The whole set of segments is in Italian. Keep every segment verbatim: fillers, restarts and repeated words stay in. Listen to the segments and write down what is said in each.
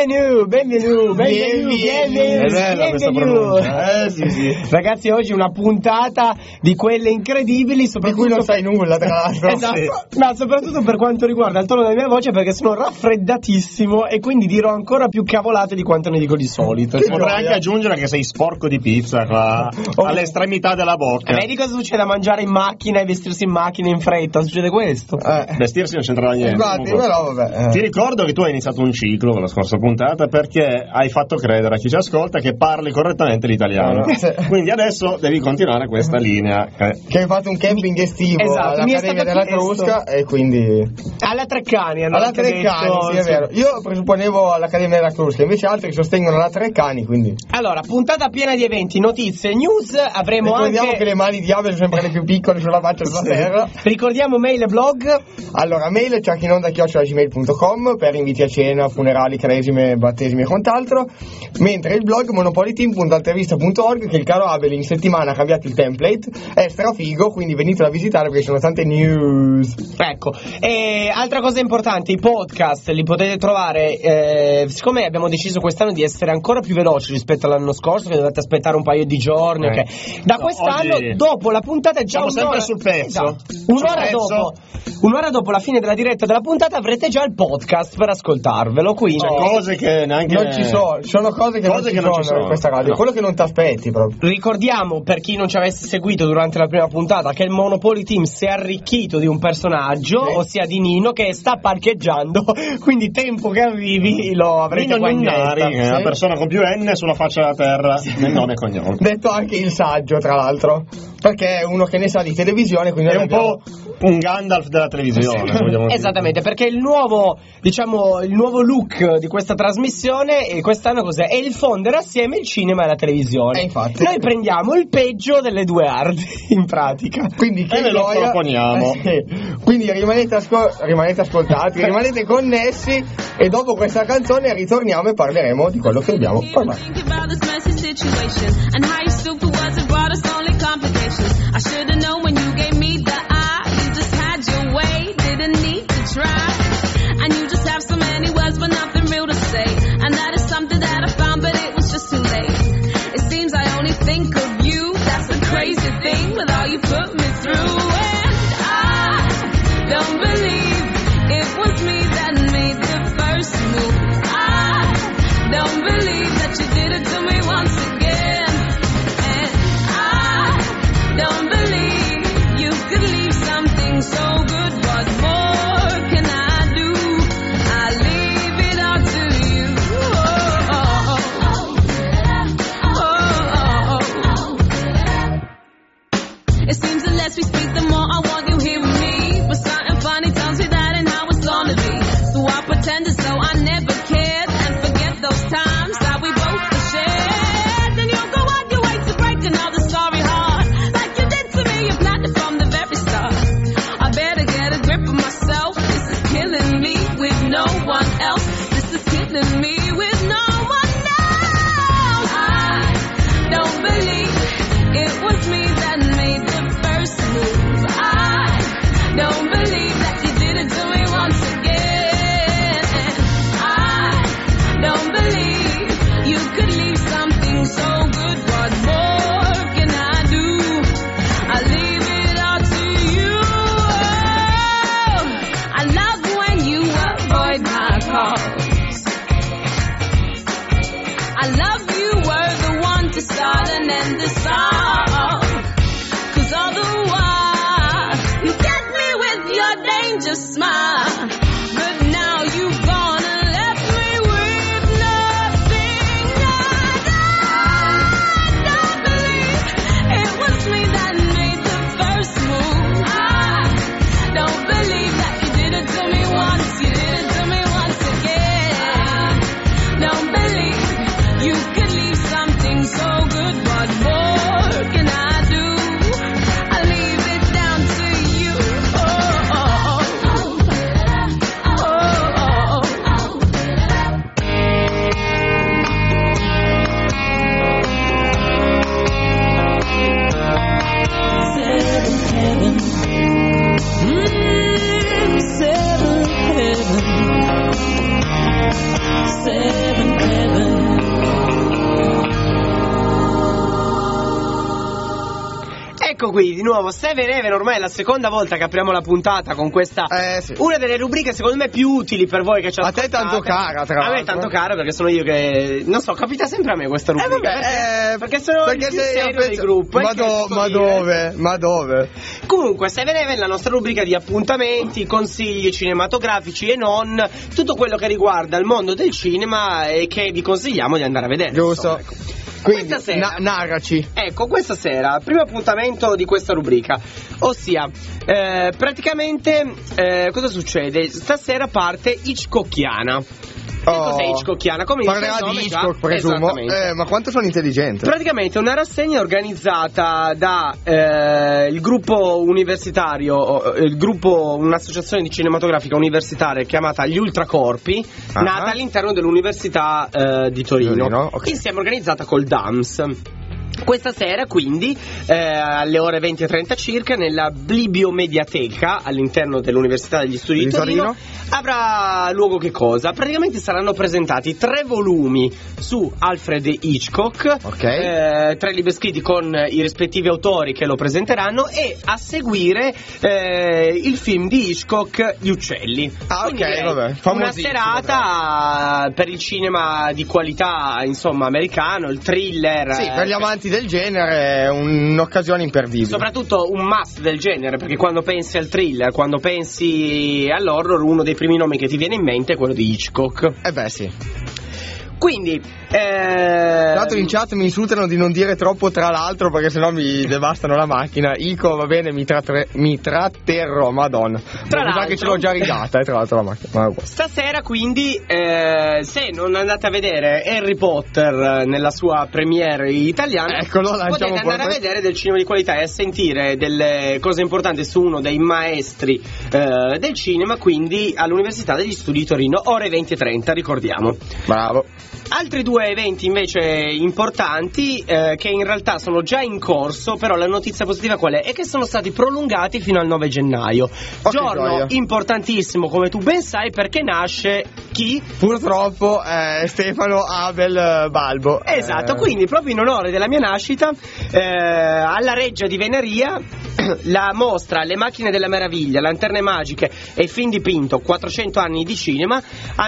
Benvenuto, benvenuto, benvenuto, benvenuto. Eh, sì, sì. Ragazzi, oggi una puntata di quelle incredibili, soprattutto di cui non sai nulla, tra l'altro. Esatto, sì. ma soprattutto per quanto riguarda il tono della mia voce, perché sono raffreddatissimo e quindi dirò ancora più cavolate di quanto ne dico di solito. Potrei noia. anche aggiungere che sei sporco di pizza qua, oh. all'estremità della bocca. E vedi cosa succede a mangiare in macchina e vestirsi in macchina in fretta? Succede questo? Eh. Vestirsi non c'entrava niente. Infatti, però, vabbè, eh. Ti ricordo che tu hai iniziato un ciclo con la scorsa puntata perché hai fatto credere a chi ci ascolta che parli correttamente l'italiano. Eh. Quindi adesso devi continuare questa linea. Che hai fatto un camping estivo esatto, all'Accademia della Crusca e quindi... Alla Treccani hanno alla Treccani, detto, sì, è vero. Io presupponevo all'Accademia della Crusca, invece altri sostengono la Treccani, quindi... Allora, puntata piena di eventi, notizie, news, avremo Ricordiamo anche... che le mani di Abel sono sempre le più piccole sulla faccia della sì. terra. Ricordiamo mail e blog. Allora, mail ciachinonda chiocciola gmail punto com per inviti a cena, funerali, cresime, battesimi e quant'altro, mentre il blog monopoliteam punto altervista punto org, che il caro Abel in settimana ha cambiato il template, è strafigo, quindi venitelo a visitare perché ci sono tante news. Ecco, e altra cosa importante, i podcast li potete trovare, eh, siccome abbiamo deciso quest'anno di essere ancora più veloci rispetto all'anno scorso, che dovete aspettare un paio di giorni, eh. ok? Da no, quest'anno, oggi... dopo la puntata è già Siamo un'ora... sempre sul pezzo. Esatto. Un'ora sul pezzo. dopo un'ora dopo la fine della diretta della puntata avrete già il podcast per ascoltarvelo, quindi cioè, cose che neanche non ci sono, sono cose che, cose non, ci che non ci sono sono in questa radio, no. quello che non ti aspetti proprio. Ricordiamo, per chi non ci avesse seguito durante la prima puntata, che il Monopoly Team si è arricchito di un personaggio, sì. ossia di Nino, che sta parcheggiando, quindi tempo che arrivi lo avrete Nino qua in Nunnari, diretta. che è una sì. persona con più N sulla faccia della terra, nel nome e cognome. Detto anche il saggio, tra l'altro, perché è uno che ne sa di televisione, quindi è un abbiamo... po' un Gandalf della televisione. Sì. Esattamente, perché il nuovo, diciamo, il nuovo look di questa trasmissione e quest'anno cos'è? È il fondere assieme il cinema e la televisione. Eh, infatti. Noi prendiamo il peggio delle due arti, in pratica. Quindi che e ve lo gioia... proponiamo. Eh, sì. Quindi rimanete, ascol... rimanete ascoltati, rimanete connessi e dopo questa canzone ritorniamo e parleremo di quello che dobbiamo parlare. And you just have so many words but nothing real to say. And that is something that I found, but it was just too late. It seems I only think of you. That's the crazy thing with all you put me through. And I don't believe it was me that made the first move. I don't believe that you did it to me once again. And I don't believe you could leave something so good. What more can I do? I leave it all to you. Oh, oh, oh, oh, oh. It seems the less we speak, the more I want you here with me. But something funny tells me that ain't how it's gonna be. So I pretend as though I never cared and forget those times that we both shared. Then you'll go on your way to break another sorry heart, like you did to me. You planned it from the very start. I better get a grip of myself. This is killing me with no one else. This is killing me with no one else. I don't believe it was me that made the first move. I don't believe that you did it to me once again. And I don't believe you could leave something so good. What more can I do? I leave it all to you. I love when you avoid my calls. I love you were the one to start and end the song. Cause all the while you get me with your danger smile. But now you've gone and left me with nothing. I don't believe it was me that made the first move. I don't believe that you did it to me once. You did it to me once again. Don't believe you could leave something so good. What more qui di nuovo Seven Heaven, ormai è la seconda volta che apriamo la puntata con questa, Eh, sì. una delle rubriche secondo me più utili per voi che ci A te ascoltate. tanto cara, tra A me l'altro. tanto cara perché sono io che, non so, capita sempre a me questa rubrica. Eh, vabbè, perché, eh, perché sono il più sei- serio penso- del gruppo. Ma, e do- che ma sto dire. dove? Ma dove? Comunque, Seven Heaven è la nostra rubrica di appuntamenti, consigli cinematografici e non, tutto quello che riguarda il mondo del cinema e che vi consigliamo di andare a vedere. Giusto. insomma, ecco. Quindi, Questa sera- na- narraci. Ecco, questa sera, primo appuntamento di questa rubrica, ossia, eh, praticamente, eh, cosa succede? Stasera parte Hitchcockiana. Che Oh. cos'è Hitchcockiana? Come dice Parlerà il nome di già? Hitchcock, presumo. Esattamente. Eh, ma quanto sono intelligente? Praticamente una rassegna organizzata da eh, il gruppo universitario, eh, il gruppo, un'associazione di cinematografica universitaria chiamata Gli Ultracorpi, Ah. nata all'interno dell'Università eh, di Torino, Torino, ok. insieme organizzata col D A M S. Questa sera quindi eh, alle ore venti e trenta circa nella Bibliomediateca all'interno dell'Università degli Studi di Di Torino, Torino. avrà luogo che cosa? Praticamente saranno presentati tre volumi su Alfred Hitchcock, Ok. eh, tre libri scritti con i rispettivi autori che lo presenteranno e a seguire eh, il film di Hitchcock Gli Uccelli. Ah, Quindi ok, direi vabbè, una famosissimo, serata per il cinema di qualità, insomma, americano, il thriller. Sì, per gli eh, amanti del genere è un'occasione imperdibile. soprattutto un must del genere, perché quando pensi al thriller, quando pensi all'horror, uno dei primi nomi che ti viene in mente è quello di Hitchcock. Eh beh, sì. Quindi, eh, Tra l'altro in chat mi insultano di non dire troppo tra l'altro perché sennò mi devastano la macchina. Ico, va bene, mi, trattre- mi tratterrò, madonna. Tra Mi sa l'altro- che ce l'ho già rigata, eh, tra l'altro la macchina. Ma è uguale. stasera quindi, eh, se non andate a vedere Harry Potter nella sua premiere italiana, Eccolo, lanciamo potete un po' andare a questo. vedere del cinema di qualità e a sentire delle cose importanti su uno dei maestri eh, del cinema, quindi all'Università degli Studi di Torino, ore venti e trenta, ricordiamo. Bravo. Altri due eventi invece importanti eh, che in realtà sono già in corso, però la notizia positiva qual è? È che sono stati prolungati fino al nove gennaio. Oh, che Giorno gioia. importantissimo, come tu ben sai, perché nasce chi? Purtroppo eh, Stefano Abel eh, Balbo. Esatto, Eh, quindi proprio in onore della mia nascita, eh, alla Reggia di Venaria, la mostra Le macchine della meraviglia, lanterne magiche e film dipinto, quattrocento anni di cinema,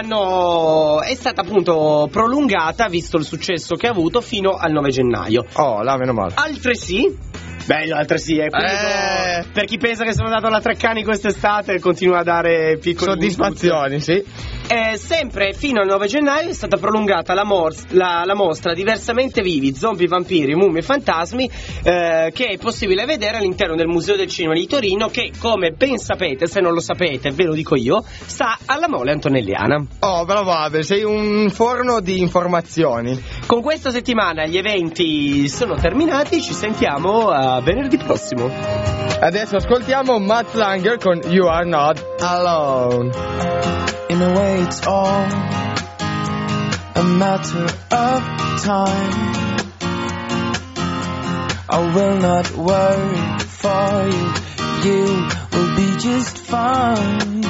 hanno, è stata appunto prolungata, visto il successo che ha avuto, fino al nove gennaio. Oh, là, meno male. Altresì, bello, altresì, è quello- Eh. per chi pensa che sono andato alla Treccani quest'estate e continua a dare piccoli Soddisfazioni, sì. Eh, sempre fino al nove gennaio è stata prolungata la, mors- la, la mostra Diversamente vivi, zombie, vampiri, mummie e fantasmi, eh, che è possibile vedere all'interno del Museo del Cinema di Torino, che come ben sapete, se non lo sapete ve lo dico io, sta alla Mole Antonelliana. Oh, bravo Abel, sei un forno di informazioni. Con questa settimana gli eventi sono terminati, ci sentiamo a venerdì prossimo. Adesso ascoltiamo Matt Langer con You Are Not Alone. In a way it's all a matter of time. I will not worry for you, you will be just fine.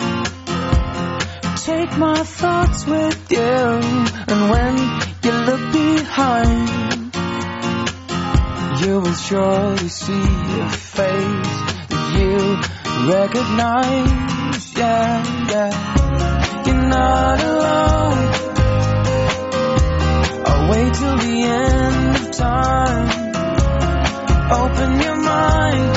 Take my thoughts with you, and when you look behind, you will surely see a face that you recognize. Yeah, yeah. You're not alone. I'll wait till the end of time. Open your mind.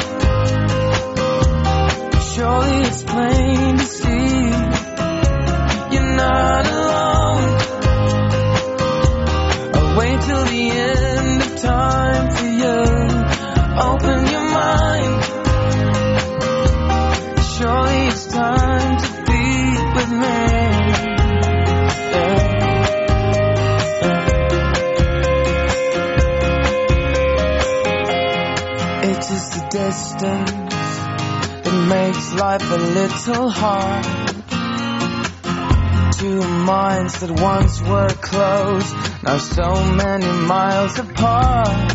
Surely it's plain to see. You're not alone. I'll wait till the end of time for you. Open your mind. Surely it's time to be with me. It is the distance that makes life a little hard. Two minds that once were close, now so many miles apart.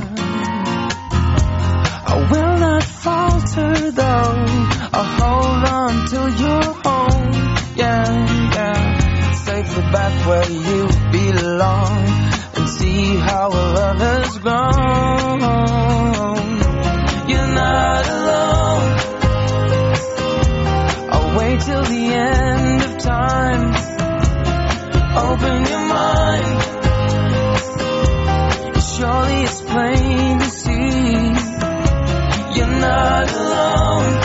I will not falter though, I'll hold on till you're home. Yeah, yeah, safely back where you belong, and see how our love has grown. You're not it's plain to see you're not alone.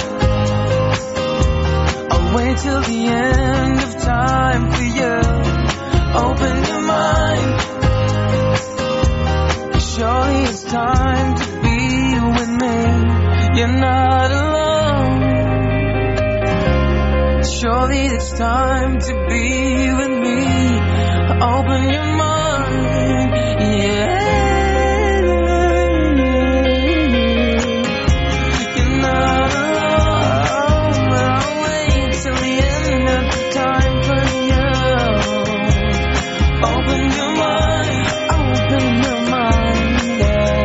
I'll wait till the end of time for you. Open your mind. Surely it's time to be with me. You're not alone. Surely it's time to be with me. Open your mind, yeah. You're not alone, but I'll wait till the end of the time for you. Open your mind, open your mind, yeah.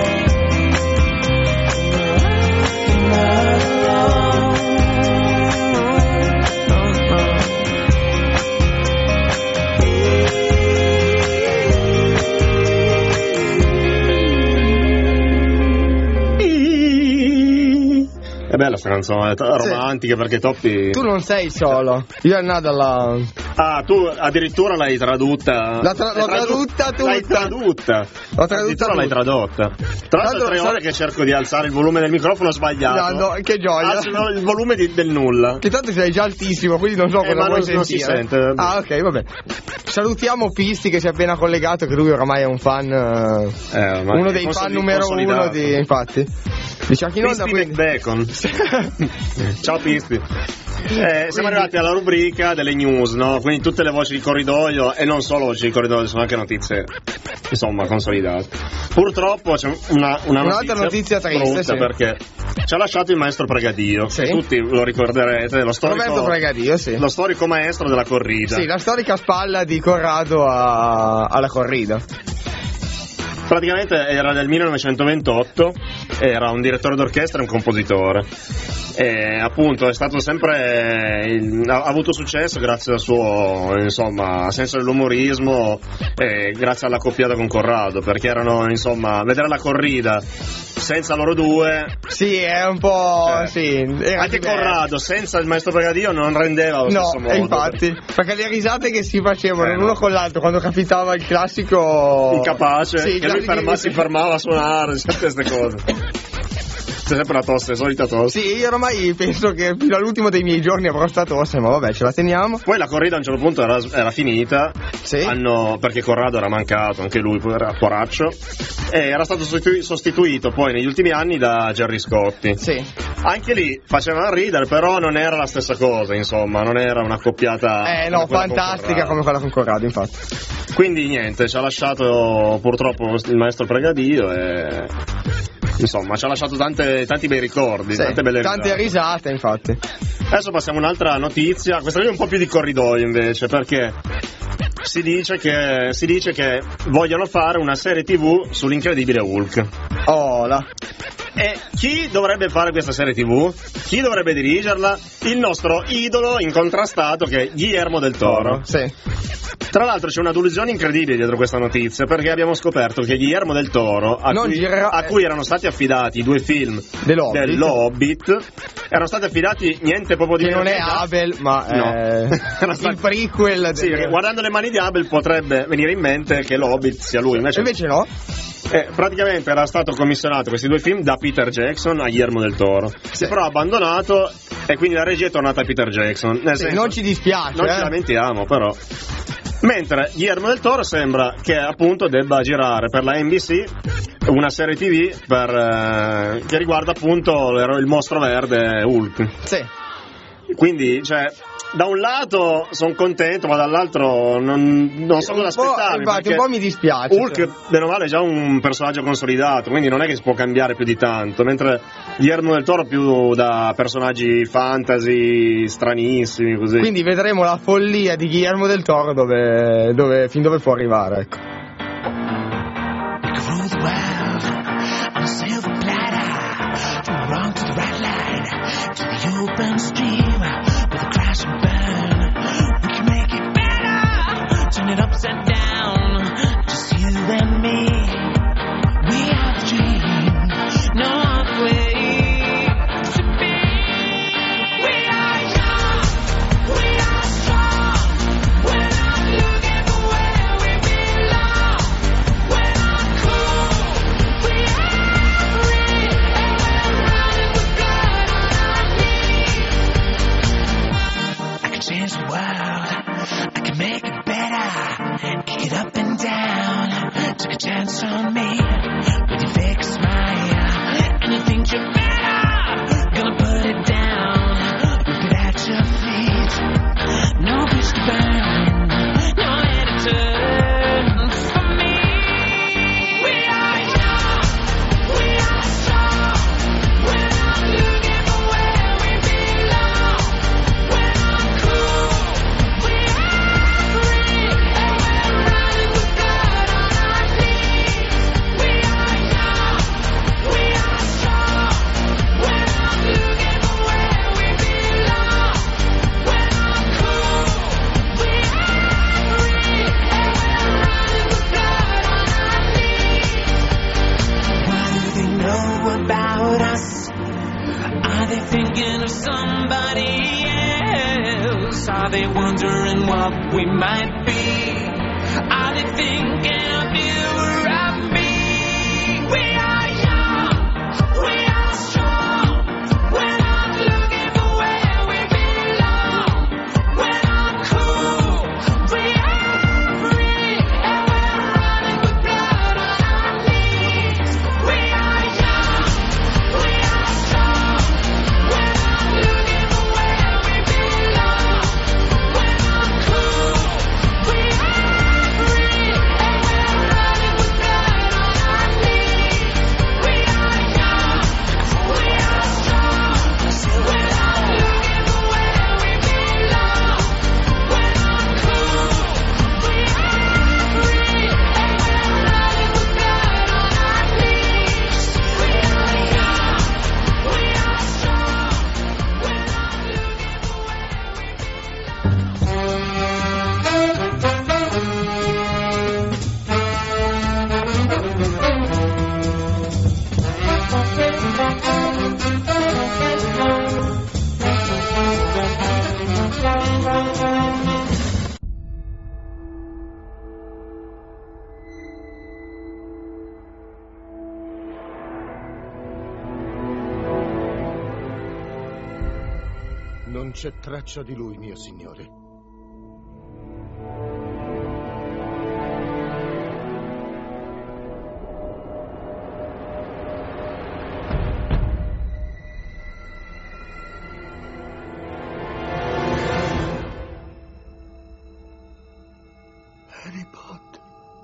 You're not alone. È bella sta canzone, è romantica, sì, perché Toppi... Tu non sei solo, io nada la... Ah, tu addirittura l'hai tradotta. La tra- l'ho tradotta tutta. L'hai tradotta. L'ho tradotta addirittura l'hai tradotta. Tra l'altro tre ore che cerco di alzare il volume del microfono, ho sbagliato. No, no, che gioia. Alzo il volume di, del nulla. Che tanto sei già altissimo, quindi non so eh, cosa ma vuoi non, sentire. non si sente. Ah, ok, vabbè. Salutiamo Pisti che si è appena collegato, che lui oramai è un fan. Eh, eh, uno dei fan numero uno di. Infatti. Di Chucky Nonda, quindi... Bacon. Ciao Pisti. Eh, siamo arrivati alla rubrica delle news, no? Quindi tutte le voci di corridoio, e non solo voci di corridoio, sono anche notizie, insomma, consolidate. Purtroppo c'è una, una un'altra notizia, notizia triste, sì, perché ci ha lasciato il maestro Pregadio, sì, tutti lo ricorderete, lo storico, Roberto Pregadio, sì, lo storico maestro della corrida. Sì, la storica spalla di Corrado a, alla corrida. Praticamente era del millenovecentoventotto, era un direttore d'orchestra e un compositore. E appunto è stato sempre ha avuto successo grazie al suo, insomma, senso dell'umorismo, e grazie alla coppiata con Corrado, perché erano, insomma, vedere la corrida senza loro due, sì, è un po' eh. sì, era anche diverso. Corrado senza il maestro Pregadio non rendeva allo no, stesso modo, infatti, perché le risate che si facevano eh, l'uno no. con l'altro quando capitava il classico incapace, sì, che lui ferma, sì. si fermava a suonare, tutte queste cose. C'è sempre la tosse, solita tosse. Sì, io ormai penso che fino all'ultimo dei miei giorni avrò sta tosse, ma vabbè, ce la teniamo. Poi la corrida a un certo punto era, era finita, sì, hanno, perché Corrado era mancato, anche lui era poraccio, e era stato sostitu- sostituito poi negli ultimi anni da Gerry Scotti. Sì. Anche lì facevano ridere, però non era la stessa cosa, insomma, non era una coppiata eh no, fantastica come quella con Corrado, infatti. Quindi niente, ci ha lasciato purtroppo il maestro Pregadio e... insomma, ci ha lasciato tante, tanti bei ricordi, sì, tante belle tante risate, infatti. Adesso passiamo a un'altra notizia, questa qui è un po' più di corridoio invece, perché si dice che si dice che vogliono fare una serie tivù sull'incredibile Hulk. Oh, là. E chi dovrebbe fare questa serie tivù? Chi dovrebbe dirigerla? Il nostro idolo incontrastato, che è Guillermo del Toro. Sì. Tra l'altro c'è una delusione incredibile dietro questa notizia, perché abbiamo scoperto che Guillermo del Toro, a, cui, girerà... a cui erano stati affidati i due film dell'Hobbit, dell'Hobbit erano stati affidati niente proprio di che non è Abel, ma no. è il prequel. Sì, del... guardando le mani di Abel potrebbe venire in mente che l'Hobbit sia lui, invece, invece no. Eh, praticamente era stato commissionato questi due film da Peter Jackson a Guillermo del Toro, sì, però ha abbandonato e quindi la regia è tornata a Peter Jackson. Nel sì, senso, non ci dispiace, non eh. ci lamentiamo, però. Mentre Guillermo del Toro sembra che appunto debba girare per la N B C una serie tivù per, eh, che riguarda appunto il mostro verde Hulk. Sì. Quindi, cioè, da un lato sono contento, ma dall'altro non, non so cosa aspettarmi. Infatti, un po' mi dispiace. Hulk, cioè, bene o male, è già un personaggio consolidato, quindi non è che si può cambiare più di tanto. Mentre Guillermo del Toro più da personaggi fantasy stranissimi, così. Quindi vedremo la follia di Guillermo del Toro dove, dove, fin dove può arrivare, ecco. Turn it upside down, just you and me. We are the dream, no other way to be. We are young, we are strong. We're not looking for where we belong. We're not cool, dance on me? Would you fix my hair? And you think you're better? Gonna put it down, whip it at your feet. No wish to burn, no editor. For me, we are young, we are strong. We're not looking for where we belong. We're not cool, we are free, and we're running with blood on our knees. We are young, we are strong. We're not looking for where we belong. We're not cool, we are free, and we're running with blood on our knees. What do they know about us? Are they thinking of somebody else? Are they wondering what we might be? Are they thinking of you or of me? We are young, we are strong. We're not looking for where we belong. We're not cool, we are free, and we're running with blood on our knees. We are young, we are strong. We're not looking for where we belong. We're not cool, we are free, and we're running with blood on our knees. We are young, we are strong. We're not looking for where we belong. We're not cool, we are free, and we're running with blood on our knees. We are young, we are strong. We're not looking for where we belong. Non c'è traccia di lui, mio signore. Harry Potter,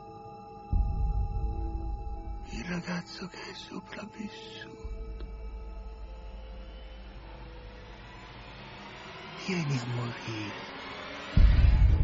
il ragazzo che è sopravvissuto. Vieni a morire.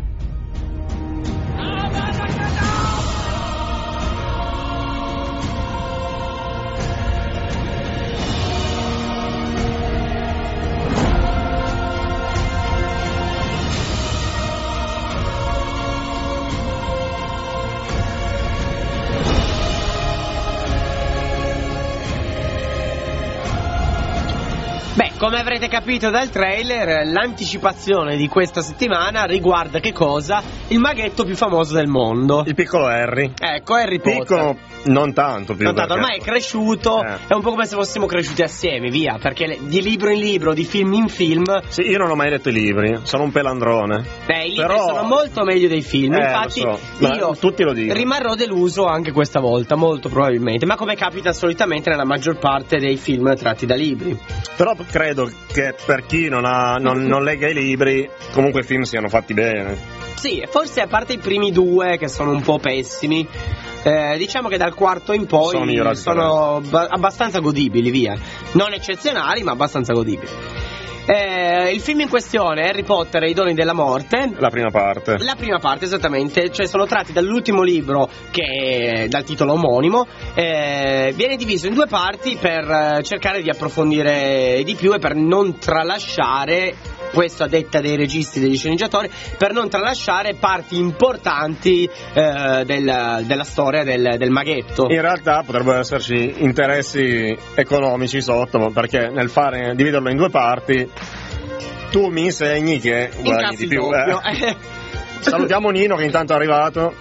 Beh, come avrete capito dal trailer, l'anticipazione di questa settimana riguarda che cosa? Il maghetto più famoso del mondo. Il piccolo Harry. Ecco, Harry Potter. Piccolo, non tanto più. Non tanto, perché- ormai è cresciuto, Eh. è un po' come se fossimo cresciuti assieme, via, perché le- di libro in libro, di film in film, Sì, io non ho mai letto i libri, sono un pelandrone. beh, i libri Però- sono molto meglio dei film, Eh, infatti lo so, ma io tutti lo dicono. rimarrò deluso anche questa volta, molto probabilmente, ma come capita solitamente nella maggior parte dei film tratti da libri. Però credo che per chi non, ha, non, non legga i libri, comunque i film siano fatti bene. Sì, forse a parte i primi due che sono un po' pessimi, eh, diciamo che dal quarto in poi Sono migliorati sono ba- abbastanza godibili, via. Non eccezionali, ma abbastanza godibili. Eh, il film in questione, Harry Potter e i doni della morte. La prima parte. La prima parte, esattamente, cioè sono tratti dall'ultimo libro che è dal titolo omonimo, eh, viene diviso in due parti per eh, cercare di approfondire di più e per non tralasciare, questo a detta dei registi, degli sceneggiatori, per non tralasciare parti importanti eh, del- della storia del, del maghetto. In realtà potrebbero esserci interessi economici sotto, perché nel fare dividerlo in due parti tu mi insegni che guadagni Incassi di il più. doppio. eh. Salutiamo Nino che intanto è arrivato.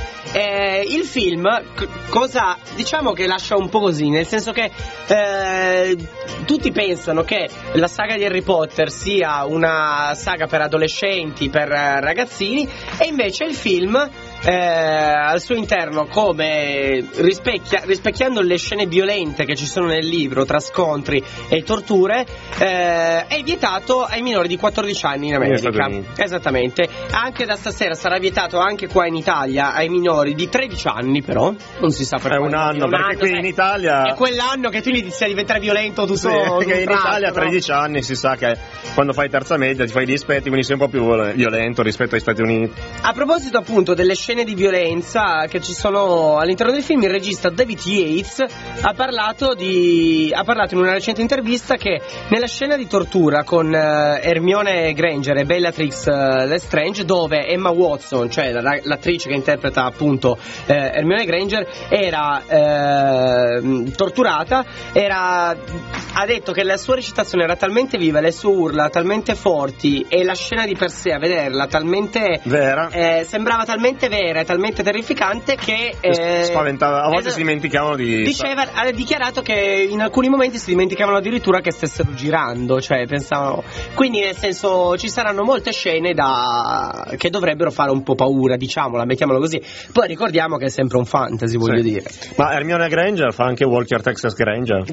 Eh, il film, c- cosa diciamo che lascia un po' così, nel senso che eh, tutti pensano che la saga di Harry Potter sia una saga per adolescenti, per eh, ragazzini, e invece il film eh, al suo interno come rispecchia, rispecchiando le scene violente che ci sono nel libro tra scontri e torture, eh, è vietato ai minori di quattordici anni in America. Esattamente. Anche da stasera sarà vietato anche qua in Italia ai minori di tredici anni, però non si sa per è quale un anno, motivo. perché anno, qui sai, in Italia è quell'anno che tu inizi a diventare violento tutto. sì, perché in tutto Italia a no? tredici anni si sa che quando fai terza media ti fai gli dispetti, quindi sei un po' più violento rispetto agli Stati Uniti. A proposito appunto delle scene di violenza che ci sono all'interno del film, il regista David Yates ha parlato di ha parlato in una recente intervista che nella scena di tortura con uh, Hermione Granger e Bellatrix uh, Lestrange, dove Emma Watson, cioè la, l'attrice che interpreta appunto uh, Hermione Granger, era uh, torturata, era ha detto che la sua recitazione era talmente viva, le sue urla talmente forti e la scena di per sé a vederla talmente vera, eh, sembrava talmente vera e talmente terrificante che eh, spaventava, a volte esatto, si dimenticavano di diceva, ha dichiarato che in alcuni momenti si dimenticavano addirittura che stessero girando, cioè pensavano, quindi nel senso ci saranno molte scene da che dovrebbero fare un po' paura, diciamola, mettiamola così. Poi ricordiamo che è sempre un fantasy, voglio sì. dire. Ma Hermione Granger fa anche Walker Texas Granger.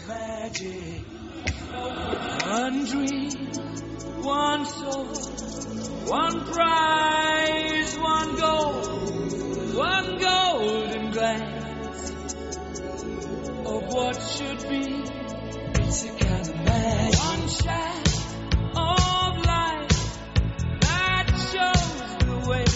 One dream, one soul, one prize, one goal, one golden glance of what should be. It's a kind of magic. One shine of light that shows the way.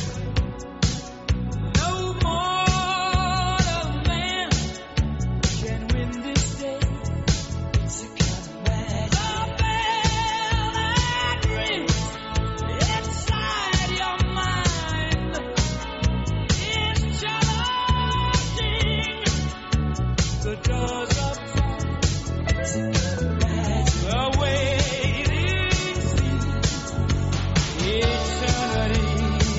No mortal man can win this day. It's a kind of magic. The bell that rings inside your mind is challenging the doors of time. It's a kind of magic. The waiting seems eternity.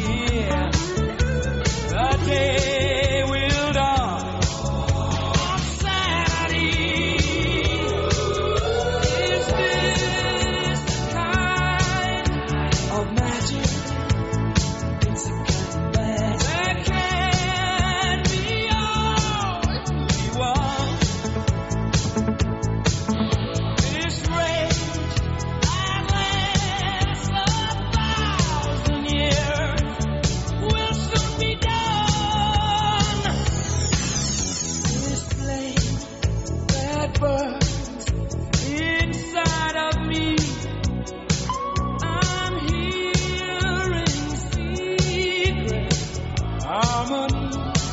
The day will dawn on Saturday. Is this the kind of magic? It's a kind of magic that can be all we want. This rage that lasts a thousand years will soon be done. This flame that burns inside of me, I'm hearing secret harmony.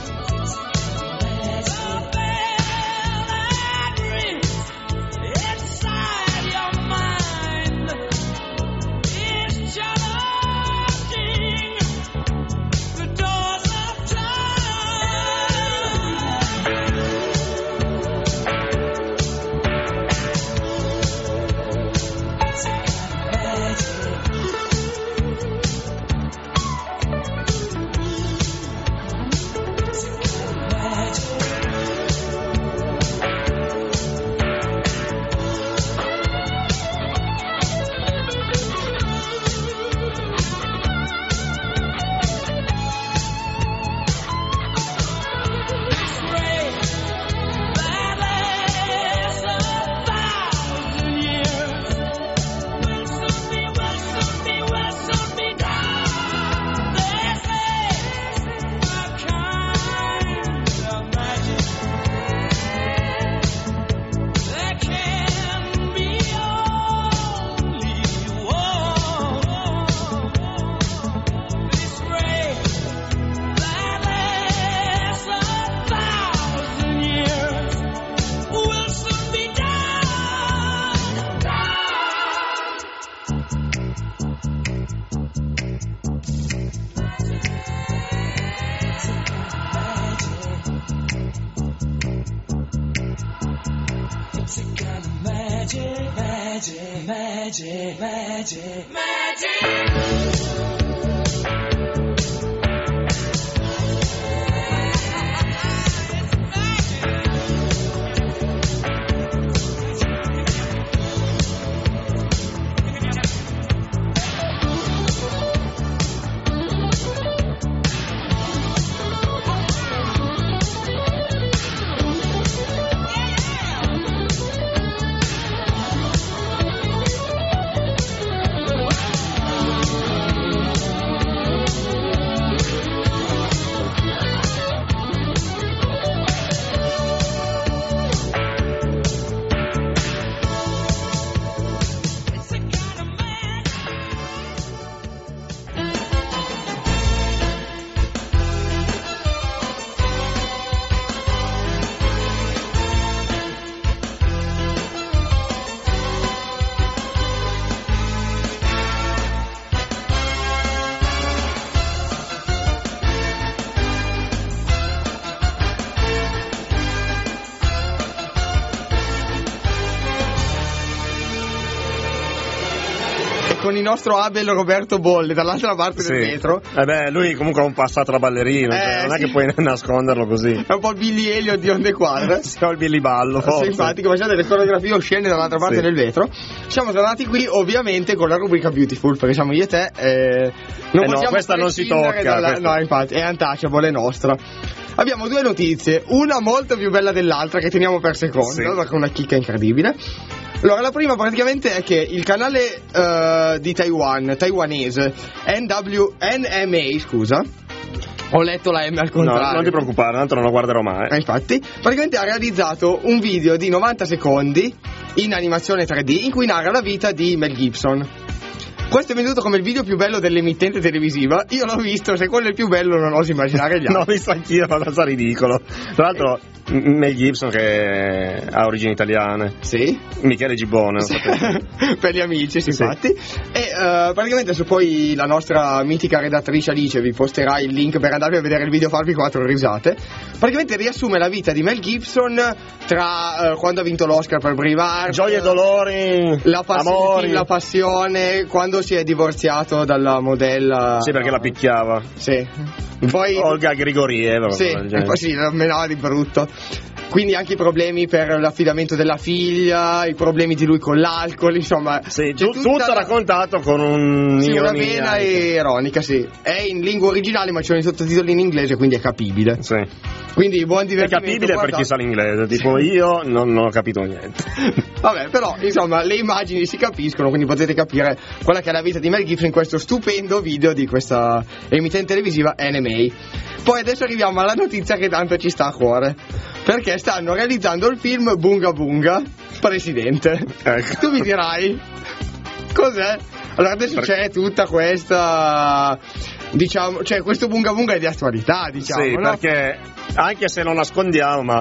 The bell that rings inside your mind is challenging the doors of time. It's a kind of magic. This rage that lasts a thousand years will soon be, will soon be, will soon be done. This is the kind of magic that can be only one. This rage that lasts a thousand years will soon be done. It's a kind of magic, magic, magic, magic, magic. con il nostro Abel Roberto Bolle dall'altra parte Sì. del vetro. Eh beh, lui comunque ha un passato da ballerino, Eh, cioè, non sì. è che puoi nasconderlo così. È un po' il Billy Elliot di Onde Quadre. Siamo il Billy Ballo, forse. Sì, infatti, che facciamo delle coreografie oscene dall'altra parte Sì. del vetro. Siamo tornati qui ovviamente con la rubrica Beautiful, perché siamo io e te. Eh, non Eh no, possiamo questa non si prescindere tocca, dalla- questa. No, infatti, è untouchable, è nostra. Abbiamo due notizie, una molto più bella dell'altra che teniamo per seconda, Sì. perché è una chicca incredibile. Allora, la prima praticamente è che il canale eh, di Taiwan, taiwanese, N W N M A, scusa, ho letto la M al No, contrario. non ti preoccupare, tanto non lo guarderò mai. Eh, infatti, praticamente ha realizzato un video di novanta secondi in animazione tre D in cui narra la vita di Mel Gibson. Questo è venuto come il video più bello dell'emittente televisiva. Io l'ho visto, se quello è il più bello non oso immaginare gli altri. L'ho visto anch'io, è abbastanza ridicolo. Tra l'altro, M- Mel Gibson che ha origini italiane. Sì. Michele Gibbone. Sì. sapete. Per gli amici, sì, Sì. infatti. E eh, praticamente se poi la nostra mitica redattrice Alice vi posterà il link per andarvi a vedere il video, farvi quattro risate. Praticamente riassume la vita di Mel Gibson tra eh, quando ha vinto l'Oscar per Braveheart, Gioie e dolori, la, pass- amori. la passione, quando si è divorziato dalla modella. Sì, perché la picchiava. Sì. Poi Olga Grigoriev. sì, e poi sì, la menava di brutto. Quindi anche i problemi per l'affidamento della figlia, i problemi di lui con l'alcol, insomma. Sì, c'è tu- tutta tutto la- raccontato con un Sì, una ironia vena anche. ironica, sì. È in lingua originale, ma ci sono i sottotitoli in inglese, quindi è capibile. Sì. Quindi buon È divertimento. capibile per chi sa l'inglese, tipo io non, non ho capito niente. Vabbè, però, insomma, le immagini si capiscono, quindi potete capire quella che è la vita di Mel Gibson in questo stupendo video di questa emittente televisiva N M A. Poi adesso arriviamo alla notizia che tanto ci sta a cuore, perché stanno realizzando il film Bunga Bunga Presidente. Ecco. Tu mi dirai cos'è? Allora adesso Per- c'è tutta questa, diciamo, cioè questo Bunga Bunga è di attualità, diciamo, Sì, no? perché anche se non nascondiamo, ma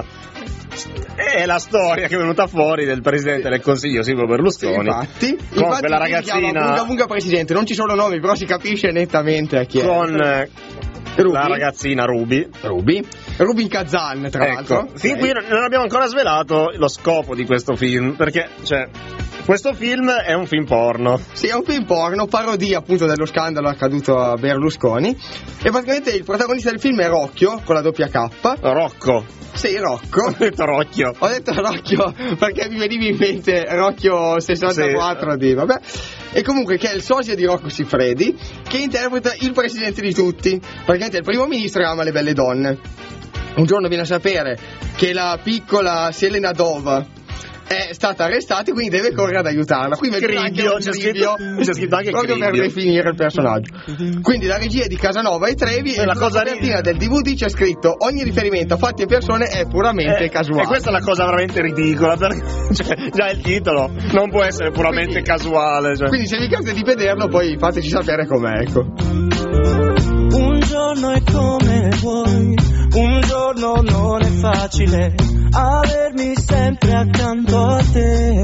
è la storia che è venuta fuori del presidente del Consiglio Silvio Sì, Berlusconi. infatti, con infatti quella si chiama ragazzina, Bunga Bunga Presidente, non ci sono nomi, però si capisce nettamente a chi è. con eh, Ruby. la ragazzina Ruby. Ruby. Rubin Kazan, tra l'altro. Ecco, fin Ok. qui non abbiamo ancora svelato lo scopo di questo film, perché, cioè, questo film è un film porno. Sì, è un film porno, parodia appunto dello scandalo accaduto a Berlusconi. E praticamente il protagonista del film è Rocchio, con la doppia K. Rocco. Sì, Rocco. Ho detto Rocchio. Ho detto Rocchio perché mi veniva in mente Rocchio sessantaquattro di, vabbè. E comunque che è il sosia di Rocco Siffredi, che interpreta il presidente di tutti. Praticamente il primo ministro che ama le belle donne. Un giorno viene a sapere che la piccola Selena Dova è stata arrestata e quindi deve correre ad aiutarla. Qui vedo anche Cribbio, un c'è cribbio, scritto- c'è scritto anche proprio per Cribbio. definire il personaggio. Quindi la regia è di Casanova e Trevi E e la sulla cosa copertina del D V D c'è scritto ogni riferimento a fatti e persone è puramente Eh, casuale. E questa è la cosa veramente ridicola, perché cioè, già il titolo non può essere puramente Quindi- casuale. Cioè. Quindi se vi capita di vederlo poi fateci sapere com'è, ecco. Un giorno è come vuoi, un giorno non è facile avermi sempre accanto a te.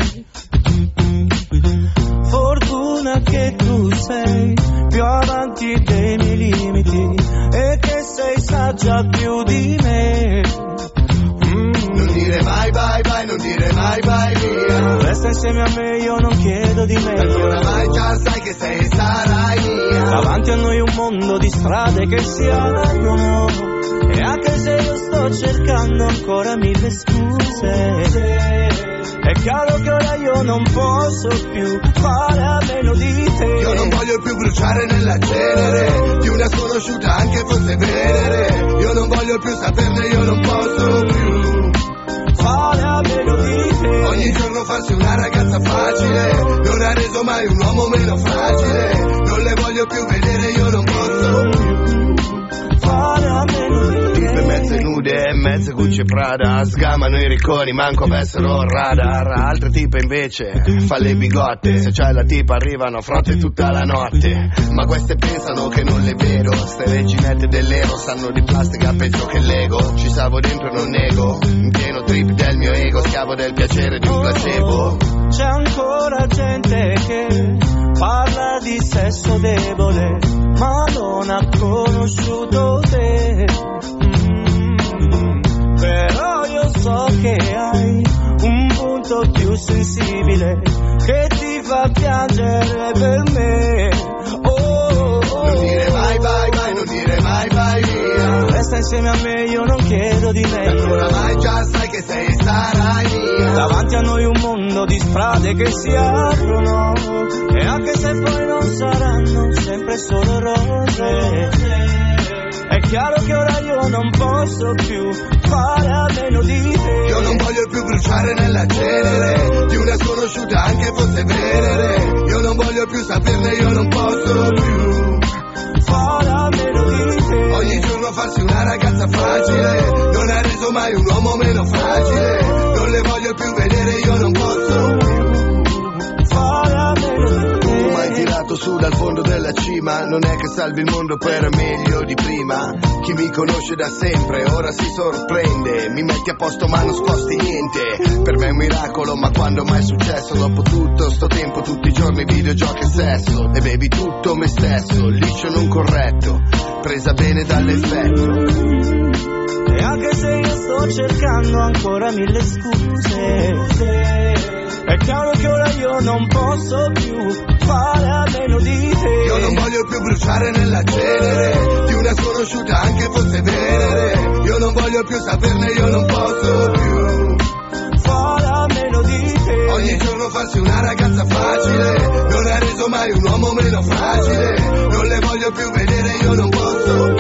Fortuna che tu sei più avanti dei miei limiti e che sei saggia più di me. Mm. Non dire mai bye bye, non dire mai bye via. Resta insieme a me, io non chiedo di Perché meglio. oramai già sai che sei e sarai mia. Davanti a noi un mondo di strade che si aprono e anche se io sto cercando ancora mille scuse, è chiaro che ora io non posso più fare a meno di te. Io non voglio più bruciare nella cenere di una sconosciuta anche fosse venere. Io non voglio più saperne, io non posso più fare a meno di te. ogni giorno farsi una ragazza facile non ha reso mai un uomo meno fragile. Non le voglio più vedere, io non posso più fare a meno di te. tipe mezze nude e mezze Gucci e Prada sgamano i ricconi, manco avessero il radar. Altre tipe invece fa le bigotte, se c'è la tipa arrivano a fronte tutta la notte. Ma queste pensano che non le vedo, ste reginette dell'ero sanno di plastica peggio che l'ego. Ci stavo dentro e non nego, in pieno trip del mio ego, schiavo del piacere di un placebo. C'è ancora gente che parla di sesso debole, ma non ha conosciuto te. Mm, però io so che hai un punto più sensibile che ti fa piangere per me. Oh, oh. Non dire mai, vai, vai, non dire mai, vai via. Resta insieme a me, io non chiedo di meglio. Oramai già sai che sei e sarai mia. Davanti a noi un mondo di strade che si aprono, e anche se poi non saranno sempre solo rose, è chiaro che ora io non posso più fare a meno di te. Io non voglio più bruciare nella cenere di una sconosciuta, anche fosse venere. Io non voglio più saperne, io non posso più fare a meno di te. Ogni giorno farsi una ragazza facile non ha reso mai un uomo meno fragile. Non le voglio più vedere, io non posso fare a meno di te. Tu m'hai tirato su dal fondo della cima, non è che salvi il mondo per meglio di prima. Chi mi conosce da sempre ora si sorprende, mi metti a posto ma non sposti niente. Per me è un miracolo, ma quando mai è successo? Dopo tutto sto tempo, tutti i giorni videogiochi e sesso, e bevi tutto me stesso, liscio non corretto, presa bene dall'effetto. E anche se io sto cercando ancora mille scuse, è chiaro che ora io non posso più fare a meno di te. Io non voglio più bruciare nella cenere di una sconosciuta, anche fosse venere. Io non voglio più saperne, io non posso più fare a meno di te. Ogni giorno farsi una ragazza facile non ha reso mai un uomo meno fragile. Non le voglio più vedere, io non posso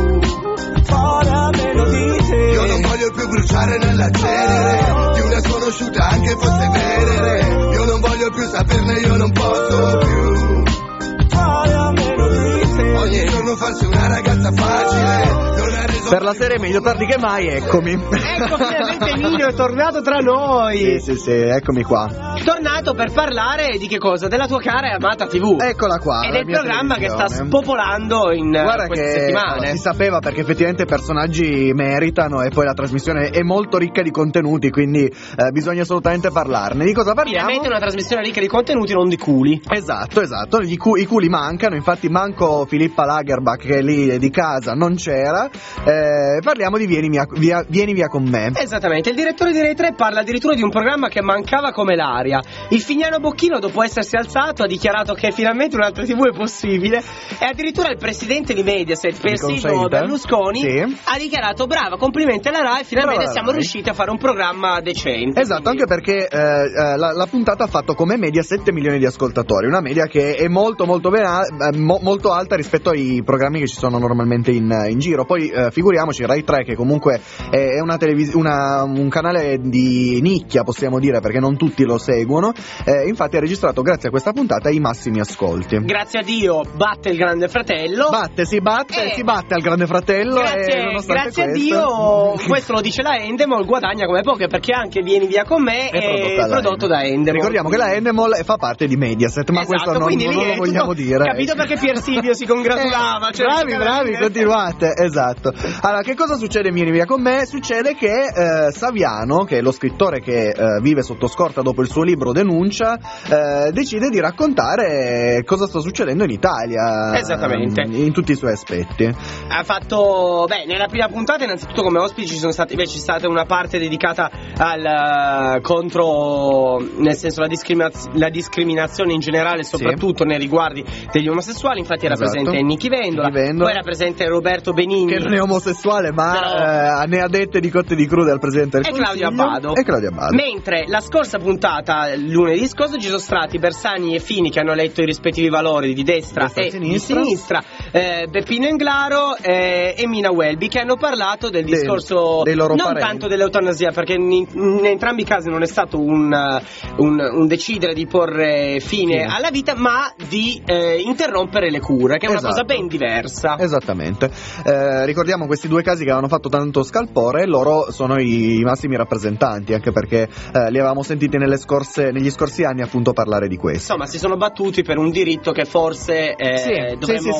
più fare a meno di te. Io non voglio più bruciare nella cenere di una sconosciuta, anche fosse venere. Io non voglio più saperne, io non posso più fare a meno di te. Ogni giorno farsi una ragazza facile non ha reso. Per la serie meglio tardi che mai, eccomi. Ecco, finalmente Emilio è tornato tra noi. Sì, sì, sì, eccomi qua. Tornato per parlare di che cosa? Della tua cara e amata tivù. Eccola qua. Ed è il programma che sta spopolando in Guarda queste che settimane. Si sapeva, perché effettivamente i personaggi meritano, e poi la trasmissione è molto ricca di contenuti, quindi eh, bisogna assolutamente parlarne. Di cosa parliamo? Finalmente una trasmissione ricca di contenuti, non di culi. Esatto, esatto. I, cu- i culi mancano, infatti manco Filippa Lagerbach, che è lì di casa, non c'era. Eh, parliamo di Vieni via, via, Vieni via con me. Esattamente, il direttore di Rai tre parla addirittura di un programma che mancava come l'aria. Il Fignano Bocchino, dopo essersi alzato, ha dichiarato che finalmente un'altra tivù è possibile, e addirittura il presidente di Mediaset, persino Berlusconi, sì, ha dichiarato: brava, complimenti alla Rai, finalmente Brava siamo Rai. riusciti a fare un programma decente. Esatto, quindi... anche perché eh, eh, la, la puntata ha fatto come media sette milioni di ascoltatori, una media che è molto molto, ben a- eh, mo- molto alta rispetto ai programmi che ci sono normalmente in, in giro. Poi eh, figuriamoci Rai tre, che comunque è una televis- una, un canale di nicchia, possiamo dire, perché non tutti lo seguono, eh, infatti ha registrato grazie a questa puntata i massimi ascolti. Grazie a Dio batte il Grande Fratello. Batte, si batte, Eh, si batte al Grande Fratello. Grazie, e nonostante grazie a questo... Dio, questo lo dice la Endemol, guadagna come poche, perché anche Vieni via con me è, è prodotto da Endemol. Ricordiamo che la Endemol fa parte di Mediaset, ma Esatto, questo non, quindi non lì lo è vogliamo tutto- dire. Capito perché Pier Silvio si congratulava. Eh, cioè, bravi, bravi, continuate, esatto. Allora, che cosa succede in Vieni via con me? Succede che eh, Saviano, che è lo scrittore che eh, vive sotto scorta dopo il suo libro Denuncia, eh, decide di raccontare cosa sta succedendo in Italia. Esattamente. ehm, In tutti i suoi aspetti. Ha fatto, beh, nella prima puntata innanzitutto come ospiti ci sono stati, beh, c'è stata una parte dedicata al uh, contro, nel senso la, discriminaz- la discriminazione in generale, soprattutto nei riguardi degli omosessuali. Infatti era Esatto. presente Nichi Vendola, Nichi Vendola. poi era presente Roberto Benigni, Che non è omosessuale, ma Però- eh, ne ha dette di cotte e di crude al presidente del e Claudio Consiglio. Abbado. E Claudio Abbado. Mentre la scorsa puntata, lunedì scorso, ci sono stati Bersani e Fini, che hanno letto i rispettivi valori di destra, Destra e e sinistra. di sinistra, eh, Beppino Englaro eh, e Mina Welby, che hanno parlato del Del- discorso dei loro non parenti. tanto dell'eutanasia, perché in, in entrambi i casi non è stato un, uh, un, un decidere di porre fine Fine. alla vita, ma di eh, interrompere le cure, che è una Esatto. cosa ben diversa. Esattamente. Eh, ricordiamo questi due casi che avevano fatto tanto scalpore, loro sono i massimi rappresentanti, anche perché eh, li avevamo sentiti nelle scorse, negli scorsi anni appunto parlare di questo. Insomma, si sono battuti per un diritto che forse eh, Sì, dovremmo sì, sì, sì, battere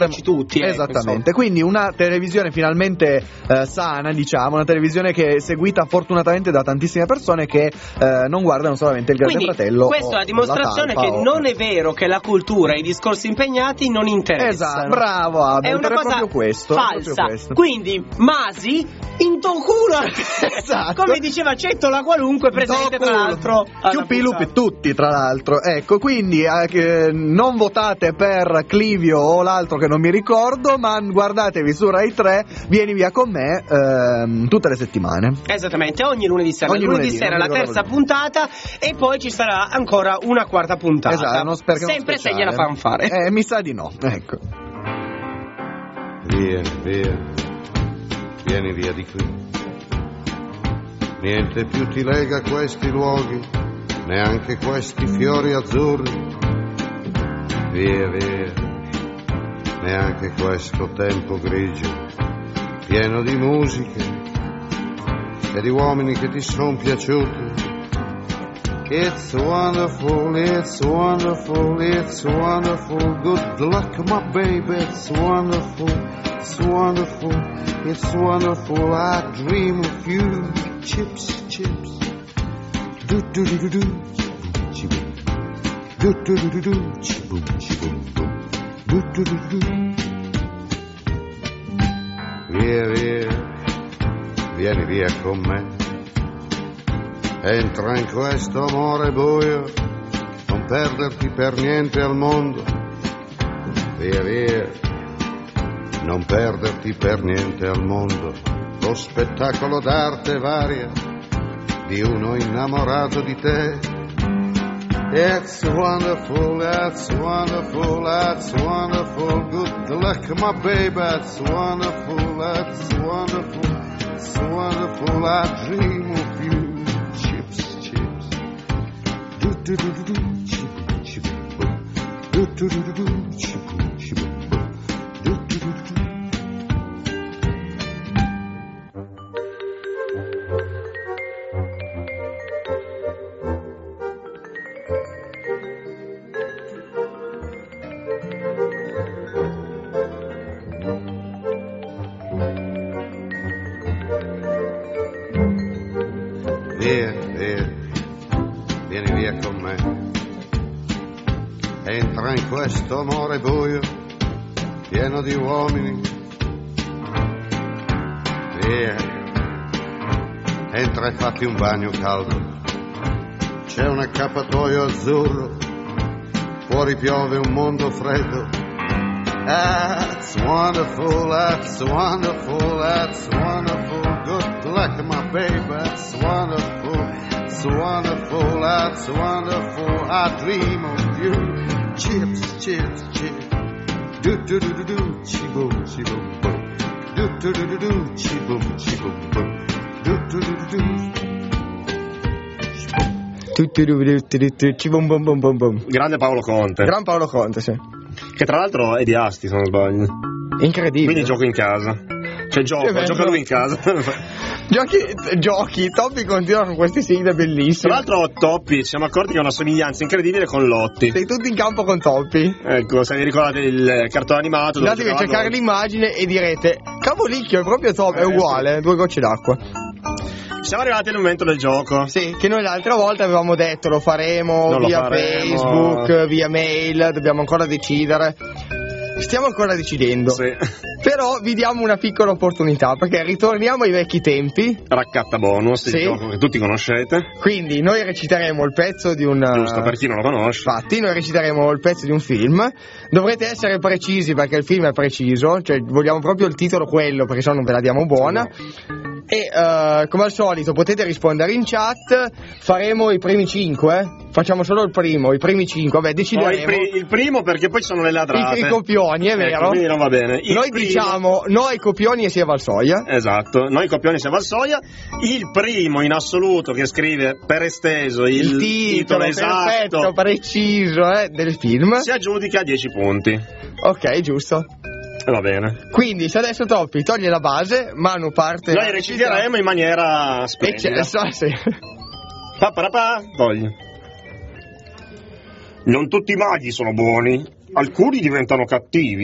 guardarci tutti. ecco, Esattamente, insomma. quindi una televisione finalmente eh, sana, diciamo, una televisione che è seguita fortunatamente da tantissime persone che eh, non guardano solamente il Grande Quindi Fratello. questa è o la dimostrazione la che Talpa o- non è vero che la cultura e i discorsi impegnati non interessano. Esatto, bravo Abel, È una è cosa proprio questo, è falsa. proprio questo. Quindi Masi in to culo. Esatto. Come diceva Cettola qualunque presente tra l'altro. alla Ciupi lupi puntata. tutti, tra l'altro. Ecco, quindi eh, che non votate per Clivio o l'altro che non mi ricordo, ma guardatevi su Rai tre, Vieni via con me, ehm, tutte le settimane. Esattamente, ogni lunedì sera. Ogni lunedì, lunedì, sera non la mi ricordavo terza puntata e poi ci sarà ancora una quarta puntata. Esatto, uno sper- uno Sempre se speciale. gliela fanno fare. Eh, mi sa di no, ecco. Vieni, via, vieni via di qui. Niente più ti lega a questi luoghi, neanche questi fiori azzurri. Via, via, neanche questo tempo grigio, pieno di musiche e di uomini che ti son piaciuti. It's wonderful, it's wonderful, it's wonderful. Good luck, my baby, it's wonderful, it's wonderful, it's wonderful. I dream of you. Chips, chips. Do do do do do. Chiboom. Do do do do do. Chiboom, chiboom, boom. Do do do do do. Via, via, vieni via con me. Entra in questo amore buio, non perderti per niente al mondo. Via, via, non perderti per niente al mondo. Lo spettacolo d'arte varia di uno innamorato di te. It's wonderful, it's wonderful, it's wonderful. Good luck, my baby, it's wonderful, it's wonderful, it's wonderful. I dream of you. Chips, chips. Do do do do do. Chip, chip, boom. Do do do do do. Chip, chip, boom. Do do do do do. Via, via, vieni via con me. Entra in questo amore buio, pieno di uomini. Via, entra e fatti un bagno caldo. C'è un accappatoio azzurro, fuori piove un mondo freddo. That's wonderful, that's wonderful, that's wonderful. Good luck, my baby, that's wonderful, that's wonderful, that's wonderful. I dream of you. Chips, chips, chips. Do do do do do, chi-boom, chi-boom, boom. Do do do do do, chi-boom, chi-boom, boom. Do do do do do. Tutti tutti bum bum bum bum bum. Grande Paolo Conte. Gran Paolo Conte, sì. Che tra l'altro è di Asti, se non sbaglio. Incredibile. Quindi gioco in casa. Cioè gioco, Che gioca bello. lui in casa. Giochi, giochi, Toppi continua con queste sigle Tra bellissime. l'altro Toppi, ci siamo accorti che ha una somiglianza incredibile con Lotti. Sei tutti in campo con Toppi. Ecco, se vi ricordate il cartone animato dove Andatevi a giocava cercare Lotti. l'immagine e direte Cavolicchio, è proprio Toppi, è Eh, uguale, due gocce d'acqua. Siamo arrivati al momento del gioco. Sì, che noi l'altra volta avevamo detto lo faremo Non lo via faremo. Facebook, via mail, dobbiamo ancora decidere. Stiamo ancora decidendo. Sì. Però vi diamo una piccola opportunità perché ritorniamo ai vecchi tempi. Raccatta bonus, il Sì. gioco che tutti conoscete. Quindi noi reciteremo il pezzo di un. Giusto, per chi non lo conosce. Infatti, noi reciteremo il pezzo di un film. Dovrete essere precisi perché il film è preciso, cioè vogliamo proprio il titolo quello perché sennò non ve la diamo buona. E eh, come al solito potete rispondere in chat. Faremo i primi cinque. Facciamo solo il primo, i primi cinque. Vabbè, Poi decideremo. il, pri- il primo perché poi ci sono le ladrate. I, i copioni, è Ecco, vero. quindi non va bene. Il Noi primo- diciamo no ai copioni e sia Valsoia. Esatto, noi copioni siamo al Soia. Il primo in assoluto che scrive per esteso il, Il titolo perfetto, esatto preciso eh, del film. si aggiudica dieci punti. Ok, giusto. E va bene. Quindi se adesso Toppi toglie la base, Manu parte. Noi reciteremo in maniera splendida. Eccesso, sì. Pa, pa, pa, voglio. Non tutti i maghi sono buoni, alcuni diventano cattivi.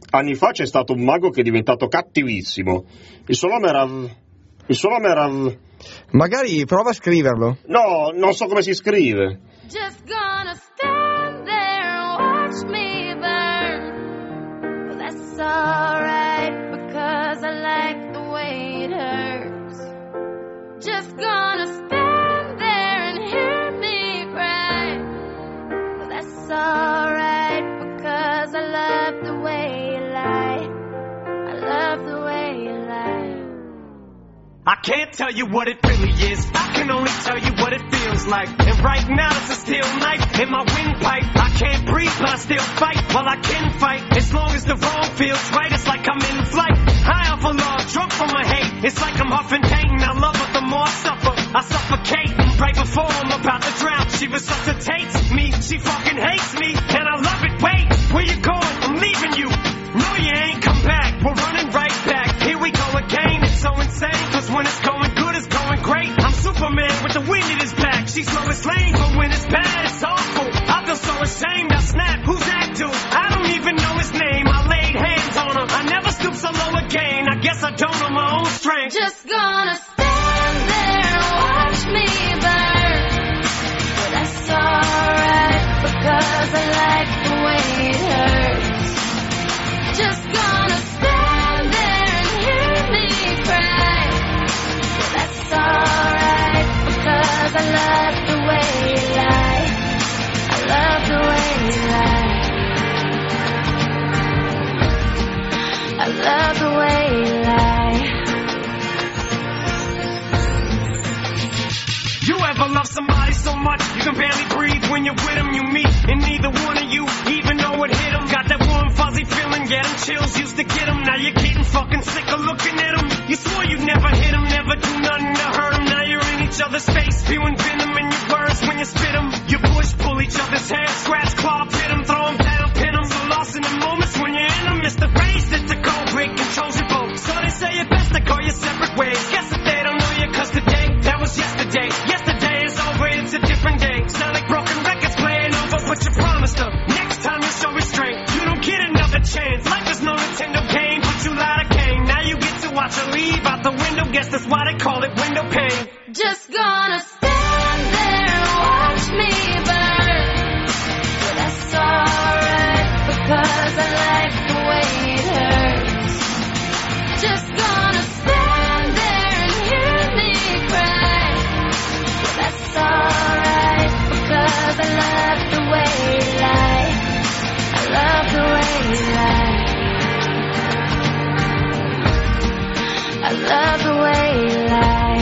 anni fa c'è stato un mago che è diventato cattivissimo. Il suo nome era... Il suo nome era... Magari prova a scriverlo. No, non so come si scrive. Just gonna stand there and watch me burn. But that's alright because I like the way it hurts. Just gonna stand there and hear me cry. But that's alright because I love the way you lie. I love the way you lie. I can't tell you what it really is. I can only tell you what it feels like. And right now it's a steel knife in my windpipe. I can't breathe, but I still fight. Well, I can fight as long as the wrong feels right. It's like I'm in flight, high off of love, drunk from my hate. It's like I'm huffing pain. I love her the more I suffer. I suffocate right before I'm about to drown. She resuscitates me. She fucking hates me, and I love it. Wait, where you going? I'm leaving you. No, you ain't come back. We're running right back. Here we go again. It's so insane. Cause when it's going good, it's going great. I'm Superman with the wind in his back. She's Lois Lane, but when it's bad, it's awful. I feel so ashamed. I snap. Who's that dude? I don't even know his name. I laid hands on her. I never stoop so low again. I guess I don't know my own strength. Just gonna stand there and watch me burn. But that's alright because I like the way it hurts. Just gonna stand there and hear me cry. But that's alright because I love the way you lie. I love the way you lie. I love the way you lie. You ever love somebody so much you can barely breathe when you're with them? You meet, and neither one of you even know it hit them. Got that warm fuzzy feeling, getting chills used to get them. Now you're getting fucking sick of looking at them. You swore you'd never hit them, never do nothing to hurt them. Now you're in each other's face, spewing venom in your words when you spit them. You push, pull each other's hair, scratch, claw, pit them, throw them down, pin them. So lost in the moments when you're in them. It's the face that's a cold break, controls you both. So they say it best to go your separate ways. Guess that they don't know you cause today, that was yesterday. Yesterday is over, it's a different day. Sound like broken records playing over, but you promised her next time you show restraint. You don't get another chance. Life is no Nintendo game, but you lied again. Now you get to watch her leave out the window. Guess that's why they call it window pane. Just gonna stand there and watch me burn. But that's alright because I like the way it hurts. Just gonna stand there and hear me cry. But that's alright because I love the way you lie. I love the way you lie. I love the way you lie.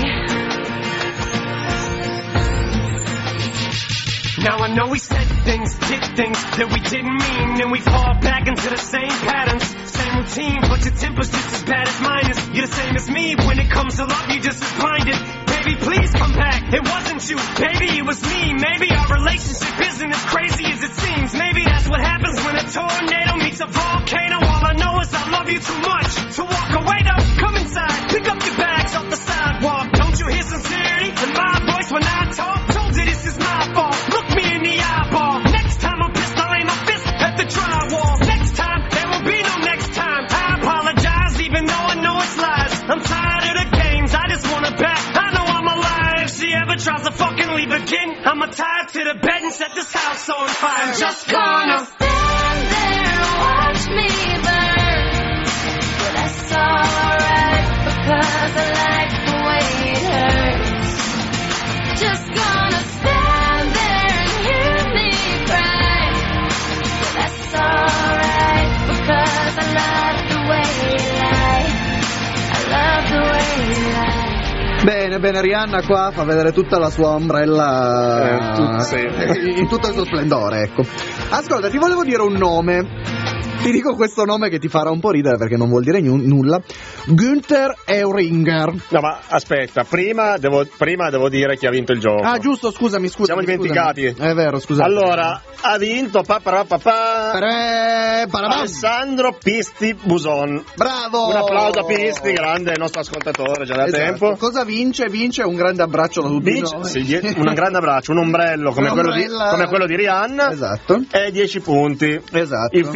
Now I know we said things, did things that we didn't mean, and we fall back into the same patterns, same routine, but your temper's just as bad as mine is. You're the same as me, when it comes to love, you're just as blinded. Baby, please come back, it wasn't you, baby, it was me. Maybe our relationship isn't as crazy as it seems. Maybe that's what happens when a tornado meets a volcano. All I know is I love you too much to walk away though. Come inside, pick up your bags off the sidewalk. Don't you hear sincerity in my voice when I talk? Told you this is my fault, look me in the eyeball. Next time I'm pissed, I'll aim my fist at the drywall. Next time, there will be no next time. I apologize even though I know it's lies. I'm tired of the games, I just want her back. I know I'm alive. If she ever tries to fucking leave again, I'ma tie her to the bed and set this house on fire. I'm just gonna stand there and watch me burn. But that's alright because I like the way it hurts. Just gonna stand there and hear me cry. But that's alright because I love the way you lie. I love the way you lie. Bene, bene, Rihanna qua fa vedere tutta la sua ombrella eh, tu, sì. in tutto il suo splendore, ecco. Ascolta, ti volevo dire un nome. Ti dico questo nome che ti farà un po' ridere perché non vuol dire nu- nulla. Günther Euringer. No, ma aspetta, prima devo, prima devo dire chi ha vinto il gioco. Ah, giusto, scusami, scusami. Siamo dimenticati. Scusami. È vero, scusa. Allora, ha vinto papà papà Alessandro Pisti Buson. Bravo! Un applauso a Pisti, grande nostro ascoltatore già da esatto. tempo. Cosa vince? Vince un grande abbraccio da tutti vince, noi. Sì, un grande abbraccio, un ombrello come, quello di, come quello di Rihanna. Esatto. E dieci punti. Esatto. Il film, ricordiamo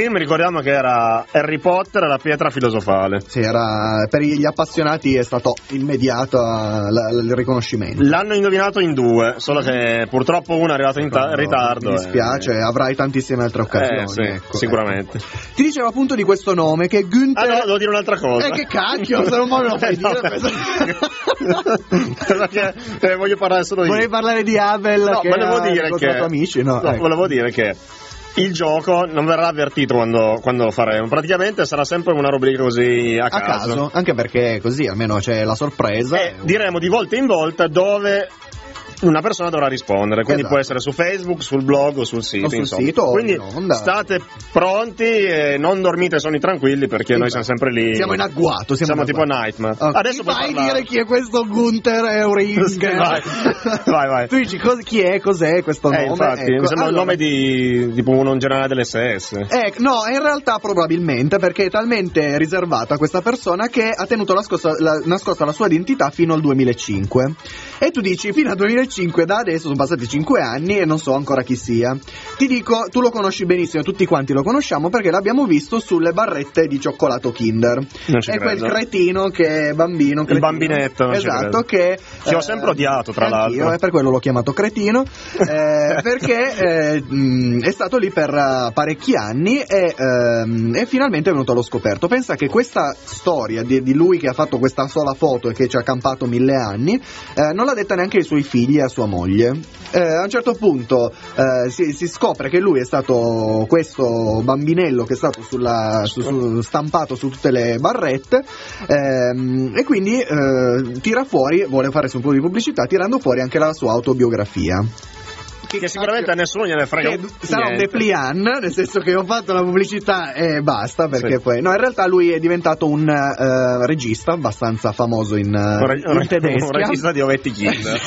programma che era Harry Potter e la pietra filosofale. Sì, era, per gli appassionati è stato immediato la, la, il riconoscimento. L'hanno indovinato in due, solo che purtroppo uno è arrivato in ta- ritardo. Mi dispiace, eh. avrai tantissime altre occasioni. Eh, sì, ecco, sicuramente. Ecco. Ti dicevo appunto di questo nome che Günther... Ah no, devo dire un'altra cosa. Eh che cacchio, se non me lo fai dire questo... Perché eh, voglio parlare solo di... Volevi parlare di Abel no, che volevo ha dire che... amici, no, no ecco. volevo dire che il gioco non verrà avvertito quando, quando lo faremo, praticamente sarà sempre una rubrica così a, a caso. caso, anche perché così almeno c'è la sorpresa. E diremo di volta in volta dove una persona dovrà rispondere, quindi esatto. può essere su Facebook, sul blog o sul sito, o sul insomma. sito, quindi o in onda. State pronti e non dormite sonni tranquilli perché esatto. noi siamo sempre lì. Siamo in agguato, siamo, siamo in tipo Nightmare. Okay. Adesso vai a parlare. dire chi è questo Gunther Euringer. vai, vai, vai. Tu dici cos- chi è, cos'è questo eh, nome? Infatti, ecco. mi sembra allora, il nome di tipo un generale dell'esse esse. Eh, no, in realtà probabilmente perché è talmente riservata questa persona che ha tenuto nascosta la, nascosta la sua identità fino al duemilacinque. E tu dici fino al duemilacinque, da adesso sono passati cinque anni e non so ancora chi sia. Ti dico, tu lo conosci benissimo, tutti quanti lo conosciamo perché l'abbiamo visto sulle barrette di cioccolato Kinder. Non ci è credo. quel cretino che è bambino, cretino, il bambinetto, non esatto, che che ho sempre odiato tra anch'io, l'altro. E per quello l'ho chiamato cretino, eh, perché eh, mh, è stato lì per uh, parecchi anni e, um, e finalmente è venuto allo scoperto. Pensa che questa storia di, di lui che ha fatto questa sola foto e che ci ha campato mille anni, eh, non l'ha detta neanche ai suoi figli e a sua moglie. Eh, a un certo punto eh, si, si scopre che lui è stato questo bambinello che è stato sulla, su, su, stampato su tutte le barrette, ehm, e quindi eh, tira fuori, vuole fare un po' di pubblicità tirando fuori anche la sua autobiografia. Che sicuramente a nessuno gliene frega che sarà un niente. dépliant, nel senso che ho fatto la pubblicità e basta, perché sì. poi no, in realtà lui è diventato un uh, regista abbastanza famoso in, uh, un, re- in tedesco, un regista di ovetti Kinder.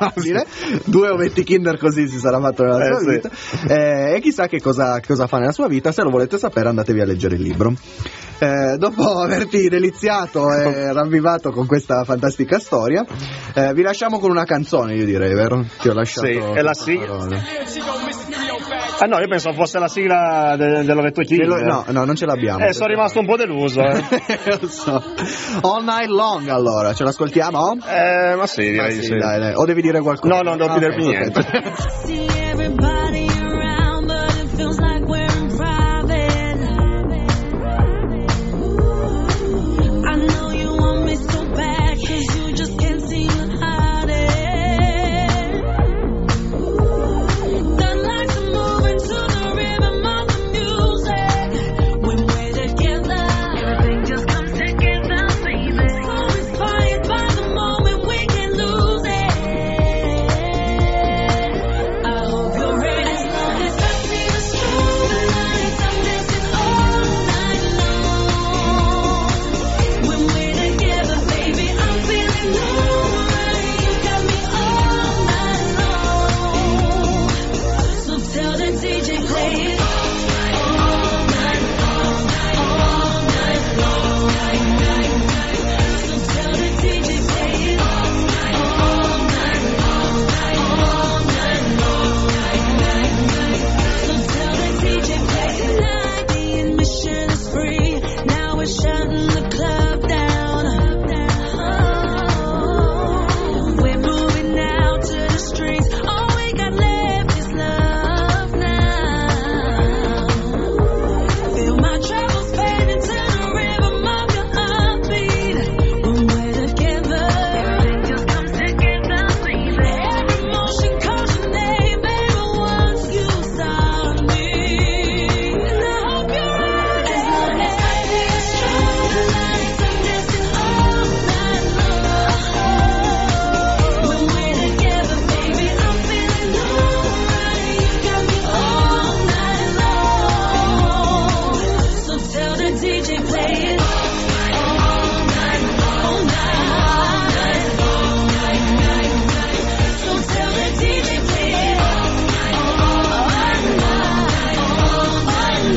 Due ovetti Kinder così si sarà fatto nella eh, sua sì. vita, eh, e chissà che cosa, che cosa fa nella sua vita. Se lo volete sapere andatevi a leggere il libro. Eh, dopo averti deliziato e ravvivato con questa fantastica storia, eh, vi lasciamo con una canzone, io direi, vero? Ti ho lasciato. Sì, è la sigla. Ah no, io pensavo fosse la sigla de- dell'ovetto Kinder. No, no, non ce l'abbiamo. Eh, sono rimasto un po' deluso. Eh. Lo so. All Night Long, allora, ce l'ascoltiamo? Eh, ma sì, direi ma di sì, sì. Dai, dai. O devi dire qualcosa? No, non devo ah, dire più okay, niente. See everybody around, but it feels like we're in private. I know you want me so bad, 'cause you just can't seem to hide it. The lights are moving to the rhythm of the music. When we're together, everything just comes together, baby. So inspired by the moment, we can lose it. I hope you're ready. As long as I see the strobe lights, I'm dancing all night long. When we're together, baby, I'm feeling alright. You got me all night long. So tell the D J play it all night long, all night long. So tell the D J play it all night long, all night long. So tell the D J play it. Tonight the admission is free. Now we're shutting the club down. Oh, we're moving out to the streets. All we got left is love now. Feel my troubles fading to the rhythm of your heartbeat. When we're together, everything just comes together, baby. Every motion calls your name, baby, once you saw me. And I hope you're ready. As long as I see the strobe lights, I'm dancing all night long. When we're together, baby, I'm feeling alright. You got me all night long. So tell the D J play it all night, all night, all night. So tell the D J play it all night, all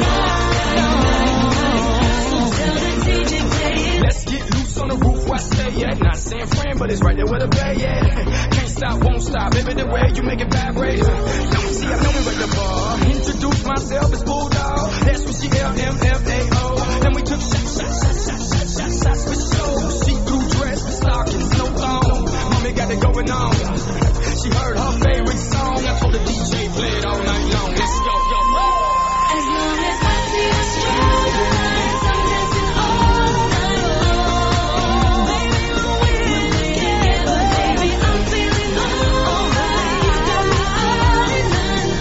night. So tell the D J play it. Let's get loose on the roof where I stay at. Not San Fran, but it's right there where the bay at. Can't out, won't stop. Baby, the way you make it vibrate. Don't see, I know me right the bar. Introduce myself as Bulldog. That's what she L M F A O. Then we took shots, shots, shots, shots, shots, shots, shots for show. See-through dress with stockings, no thong. Mommy got it going on. She heard her favorite song. I told the D J play it all night long. Let's go, yo. As long as I see you strong, I'm dancing all night long. Baby, we're together, baby, I'm feeling alright. You got me all night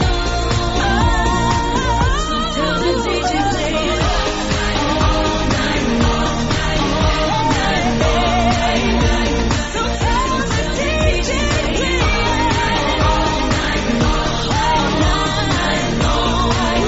long. So tell the D J play it all night long, all night long. So tell the D J play it all night long, all night long.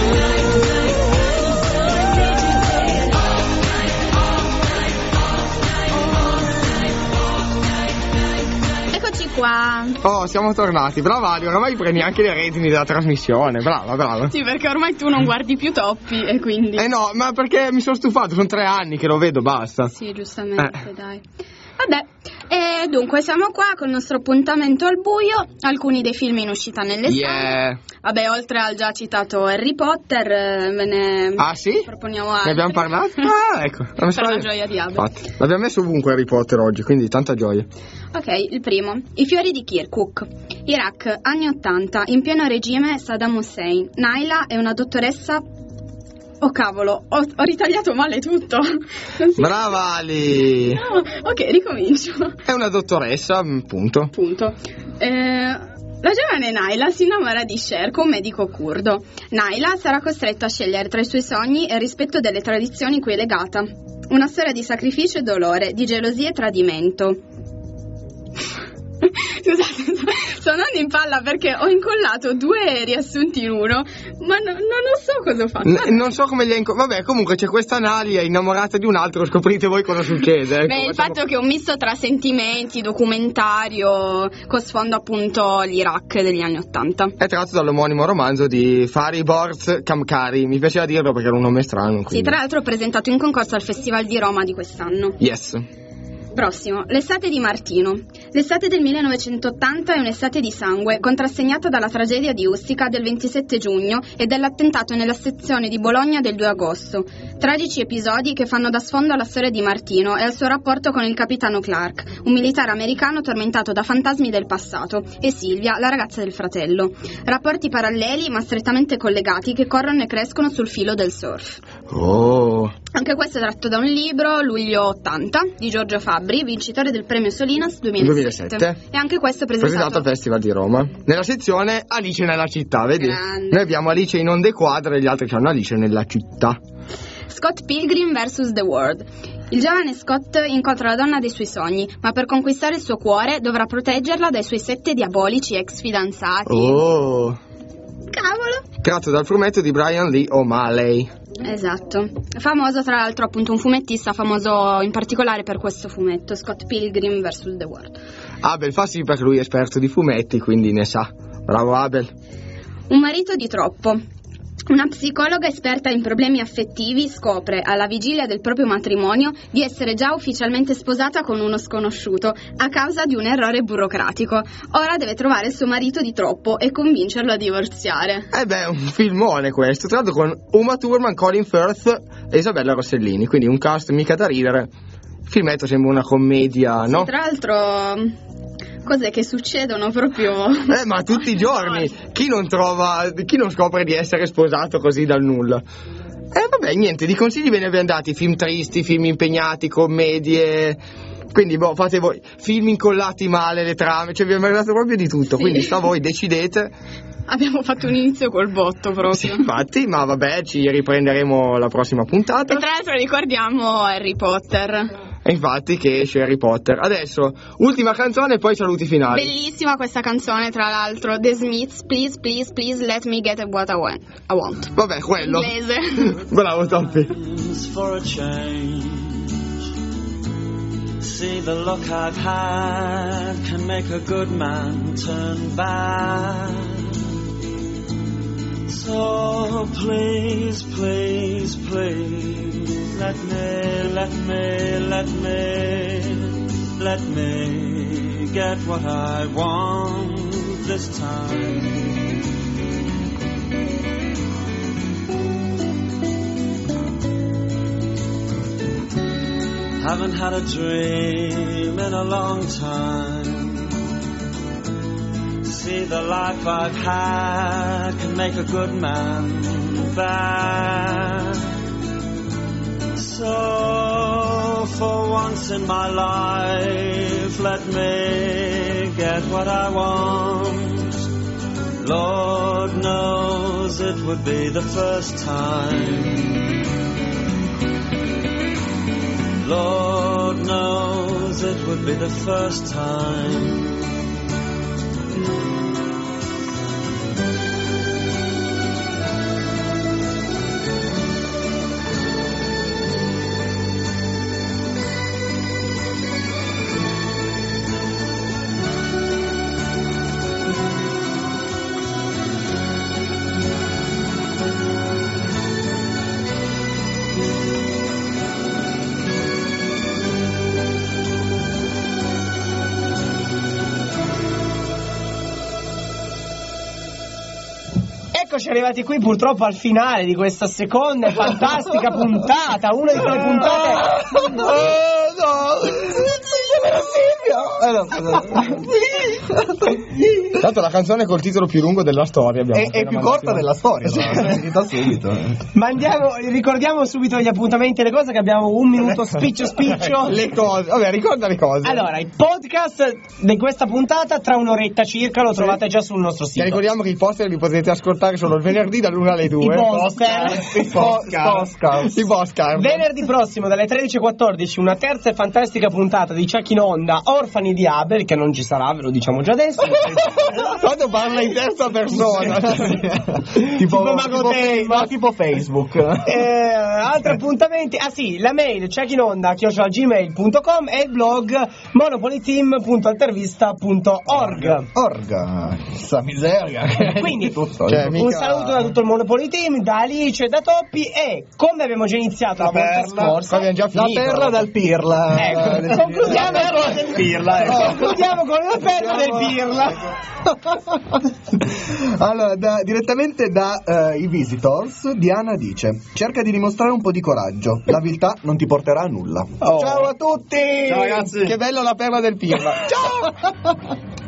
Eccoci qua. Oh, siamo tornati. Brava Ali, oramai prendi anche le redini della trasmissione. Brava, brava. Sì, perché ormai tu non guardi più Toppi e quindi... Eh no, ma perché mi sono stufato, sono tre anni che lo vedo, basta. Sì, giustamente, Eh. dai. Vabbè, e dunque siamo qua con il nostro appuntamento al buio, alcuni dei film in uscita nelle sale. Yeah. Vabbè, oltre al già citato Harry Potter, eh, ve ne Ah sì? proponiamo altri. Ne abbiamo parlato? Ah, ecco. Per la gioia di Abel. Infatti, l'abbiamo messo ovunque Harry Potter oggi, quindi tanta gioia. Ok, il primo. I fiori di Kirkuk. Iraq, anni ottanta, in pieno regime Saddam Hussein. Naila è una dottoressa... Oh cavolo, ho, ho ritagliato male tutto. Non si- Brava Ali! No, ok, ricomincio. È una dottoressa, mm, punto. Punto. Eh, la giovane Naila si innamora di Sherko, un medico curdo. Naila sarà costretta a scegliere tra i suoi sogni e il rispetto delle tradizioni cui è legata. Una storia di sacrificio e dolore, di gelosia e tradimento. Scusate, sto andando in palla perché ho incollato due riassunti in uno, ma no- non so cosa ho fatto. N- non so come li ha inco- Vabbè, comunque c'è questa Nali, è innamorata di un altro, scoprite voi cosa succede. Ecco, Beh, il facciamo- fatto che è un misto tra sentimenti, documentario, con sfondo appunto l'Iraq degli anni Ottanta. È tratto dall'omonimo romanzo di Fariborz Kamkari. Mi piaceva dirlo perché era un nome strano. Sì, Quindi. tra l'altro presentato in concorso al Festival di Roma di quest'anno. Yes. Prossimo, l'estate di Martino. L'estate del millenovecentottanta è un'estate di sangue, contrassegnata dalla tragedia di Ustica del ventisette giugno e dall'attentato nella sezione di Bologna del due agosto. Tragici episodi che fanno da sfondo alla storia di Martino e al suo rapporto con il capitano Clark, un militare americano tormentato da fantasmi del passato, e Silvia, la ragazza del fratello. Rapporti paralleli ma strettamente collegati che corrono e crescono sul filo del surf. Oh. Anche questo è tratto da un libro, luglio ottanta, di Giorgio Fabbri, vincitore del premio Solinas duemilasette. duemilasette. E anche questo presentato... Presentato al Festival di Roma. Nella sezione Alice nella città, vedi? Grande. Noi abbiamo Alice in onde quadre e gli altri hanno Alice nella città. Scott Pilgrim versus The World. Il giovane Scott incontra la donna dei suoi sogni, ma per conquistare il suo cuore dovrà proteggerla dai suoi sette diabolici ex fidanzati. Oh. Cavolo! Tratto dal fumetto di Brian Lee O'Malley. Esatto. Famoso tra l'altro appunto un fumettista famoso in particolare per questo fumetto, Scott Pilgrim versus The World. Abel fa sì perché lui è esperto di fumetti, quindi ne sa. Bravo Abel. Un marito di troppo. Una psicologa esperta in problemi affettivi scopre, alla vigilia del proprio matrimonio, di essere già ufficialmente sposata con uno sconosciuto a causa di un errore burocratico. Ora deve trovare il suo marito di troppo e convincerlo a divorziare. Eh beh, un filmone questo, tra l'altro con Uma Thurman, Colin Firth e Isabella Rossellini, quindi un cast mica da ridere. Il filmetto sembra una commedia, no? Sì, tra l'altro... cose che succedono proprio... Eh, ma tutti i giorni. Chi non trova, chi non scopre di essere sposato così dal nulla? Eh, vabbè, niente, di consigli ve ne abbiamo dati. Film tristi, film impegnati, commedie. Quindi, boh, fate voi. Film incollati male, le trame. Cioè, vi abbiamo dato proprio di tutto. Sì. Quindi, sta a voi, decidete. Abbiamo fatto un inizio col botto proprio. Sì, infatti, ma vabbè, ci riprenderemo la prossima puntata. E tra l'altro ricordiamo Harry Potter. E infatti che esce Harry Potter. Adesso, ultima canzone e poi saluti finali. Bellissima questa canzone, tra l'altro. The Smiths, please, please, please let me get what I want. I want. Vabbè, quello. Inglese. Bravo, Toppi. For a change, see the look I've had can make a good man turn bad. So please, please, please, let me, let me, let me let me get what I want this time. Haven't had a dream in a long time. See, the life I've had can make a good man bad. So for once in my life, let me get what I want. Lord knows it would be the first time. Lord knows it would be the first time. Eccoci arrivati qui purtroppo al finale di questa seconda e fantastica puntata, una di quelle puntate. Oh no! Eh, no, Tanto la canzone col titolo più lungo della storia abbiamo è, è più corta della storia, Sì. l'ho sentita subito. Ma andiamo, ricordiamo subito gli appuntamenti e le cose, che abbiamo un minuto spiccio spiccio. Le cose, vabbè, ricorda le cose. Allora, il podcast di questa puntata tra un'oretta circa lo trovate già sul nostro Ti sito. ricordiamo che i poster li potete ascoltare solo il venerdì dall'una alle due. I poster. I poster. I poster. Venerdì prossimo dalle tredici e quattordici una terza e fantastica puntata di Chuck in Onda, Orfani di Abel, che non ci sarà, ve lo diciamo già adesso. Quando parla in terza persona. tipo, Tipo Mago tipo, Tail. ma tipo Facebook. Eh, altri appuntamenti, ah sì, la mail checkinonda chiocciola gmail punto com e il blog monopolyteam punto altervista punto org. Orga, sta miseria. Quindi tutto. Cioè, un mica- saluto da tutto il Monopoly Team, da Alice e da Toppi, e come abbiamo già iniziato la, volta scorsa, abbiamo già La finito. perla dal Pirla. ecco, concludiamo, del Pirla. Ecco. concludiamo con la perla del Pirla. Allora, da- direttamente da eh, i Visitors, Diana dice: cerca di dimostrare un po' di coraggio, la viltà non ti porterà a nulla. Oh. Ciao a tutti! Ciao ragazzi. Che bella la perla del Pirla. Ciao!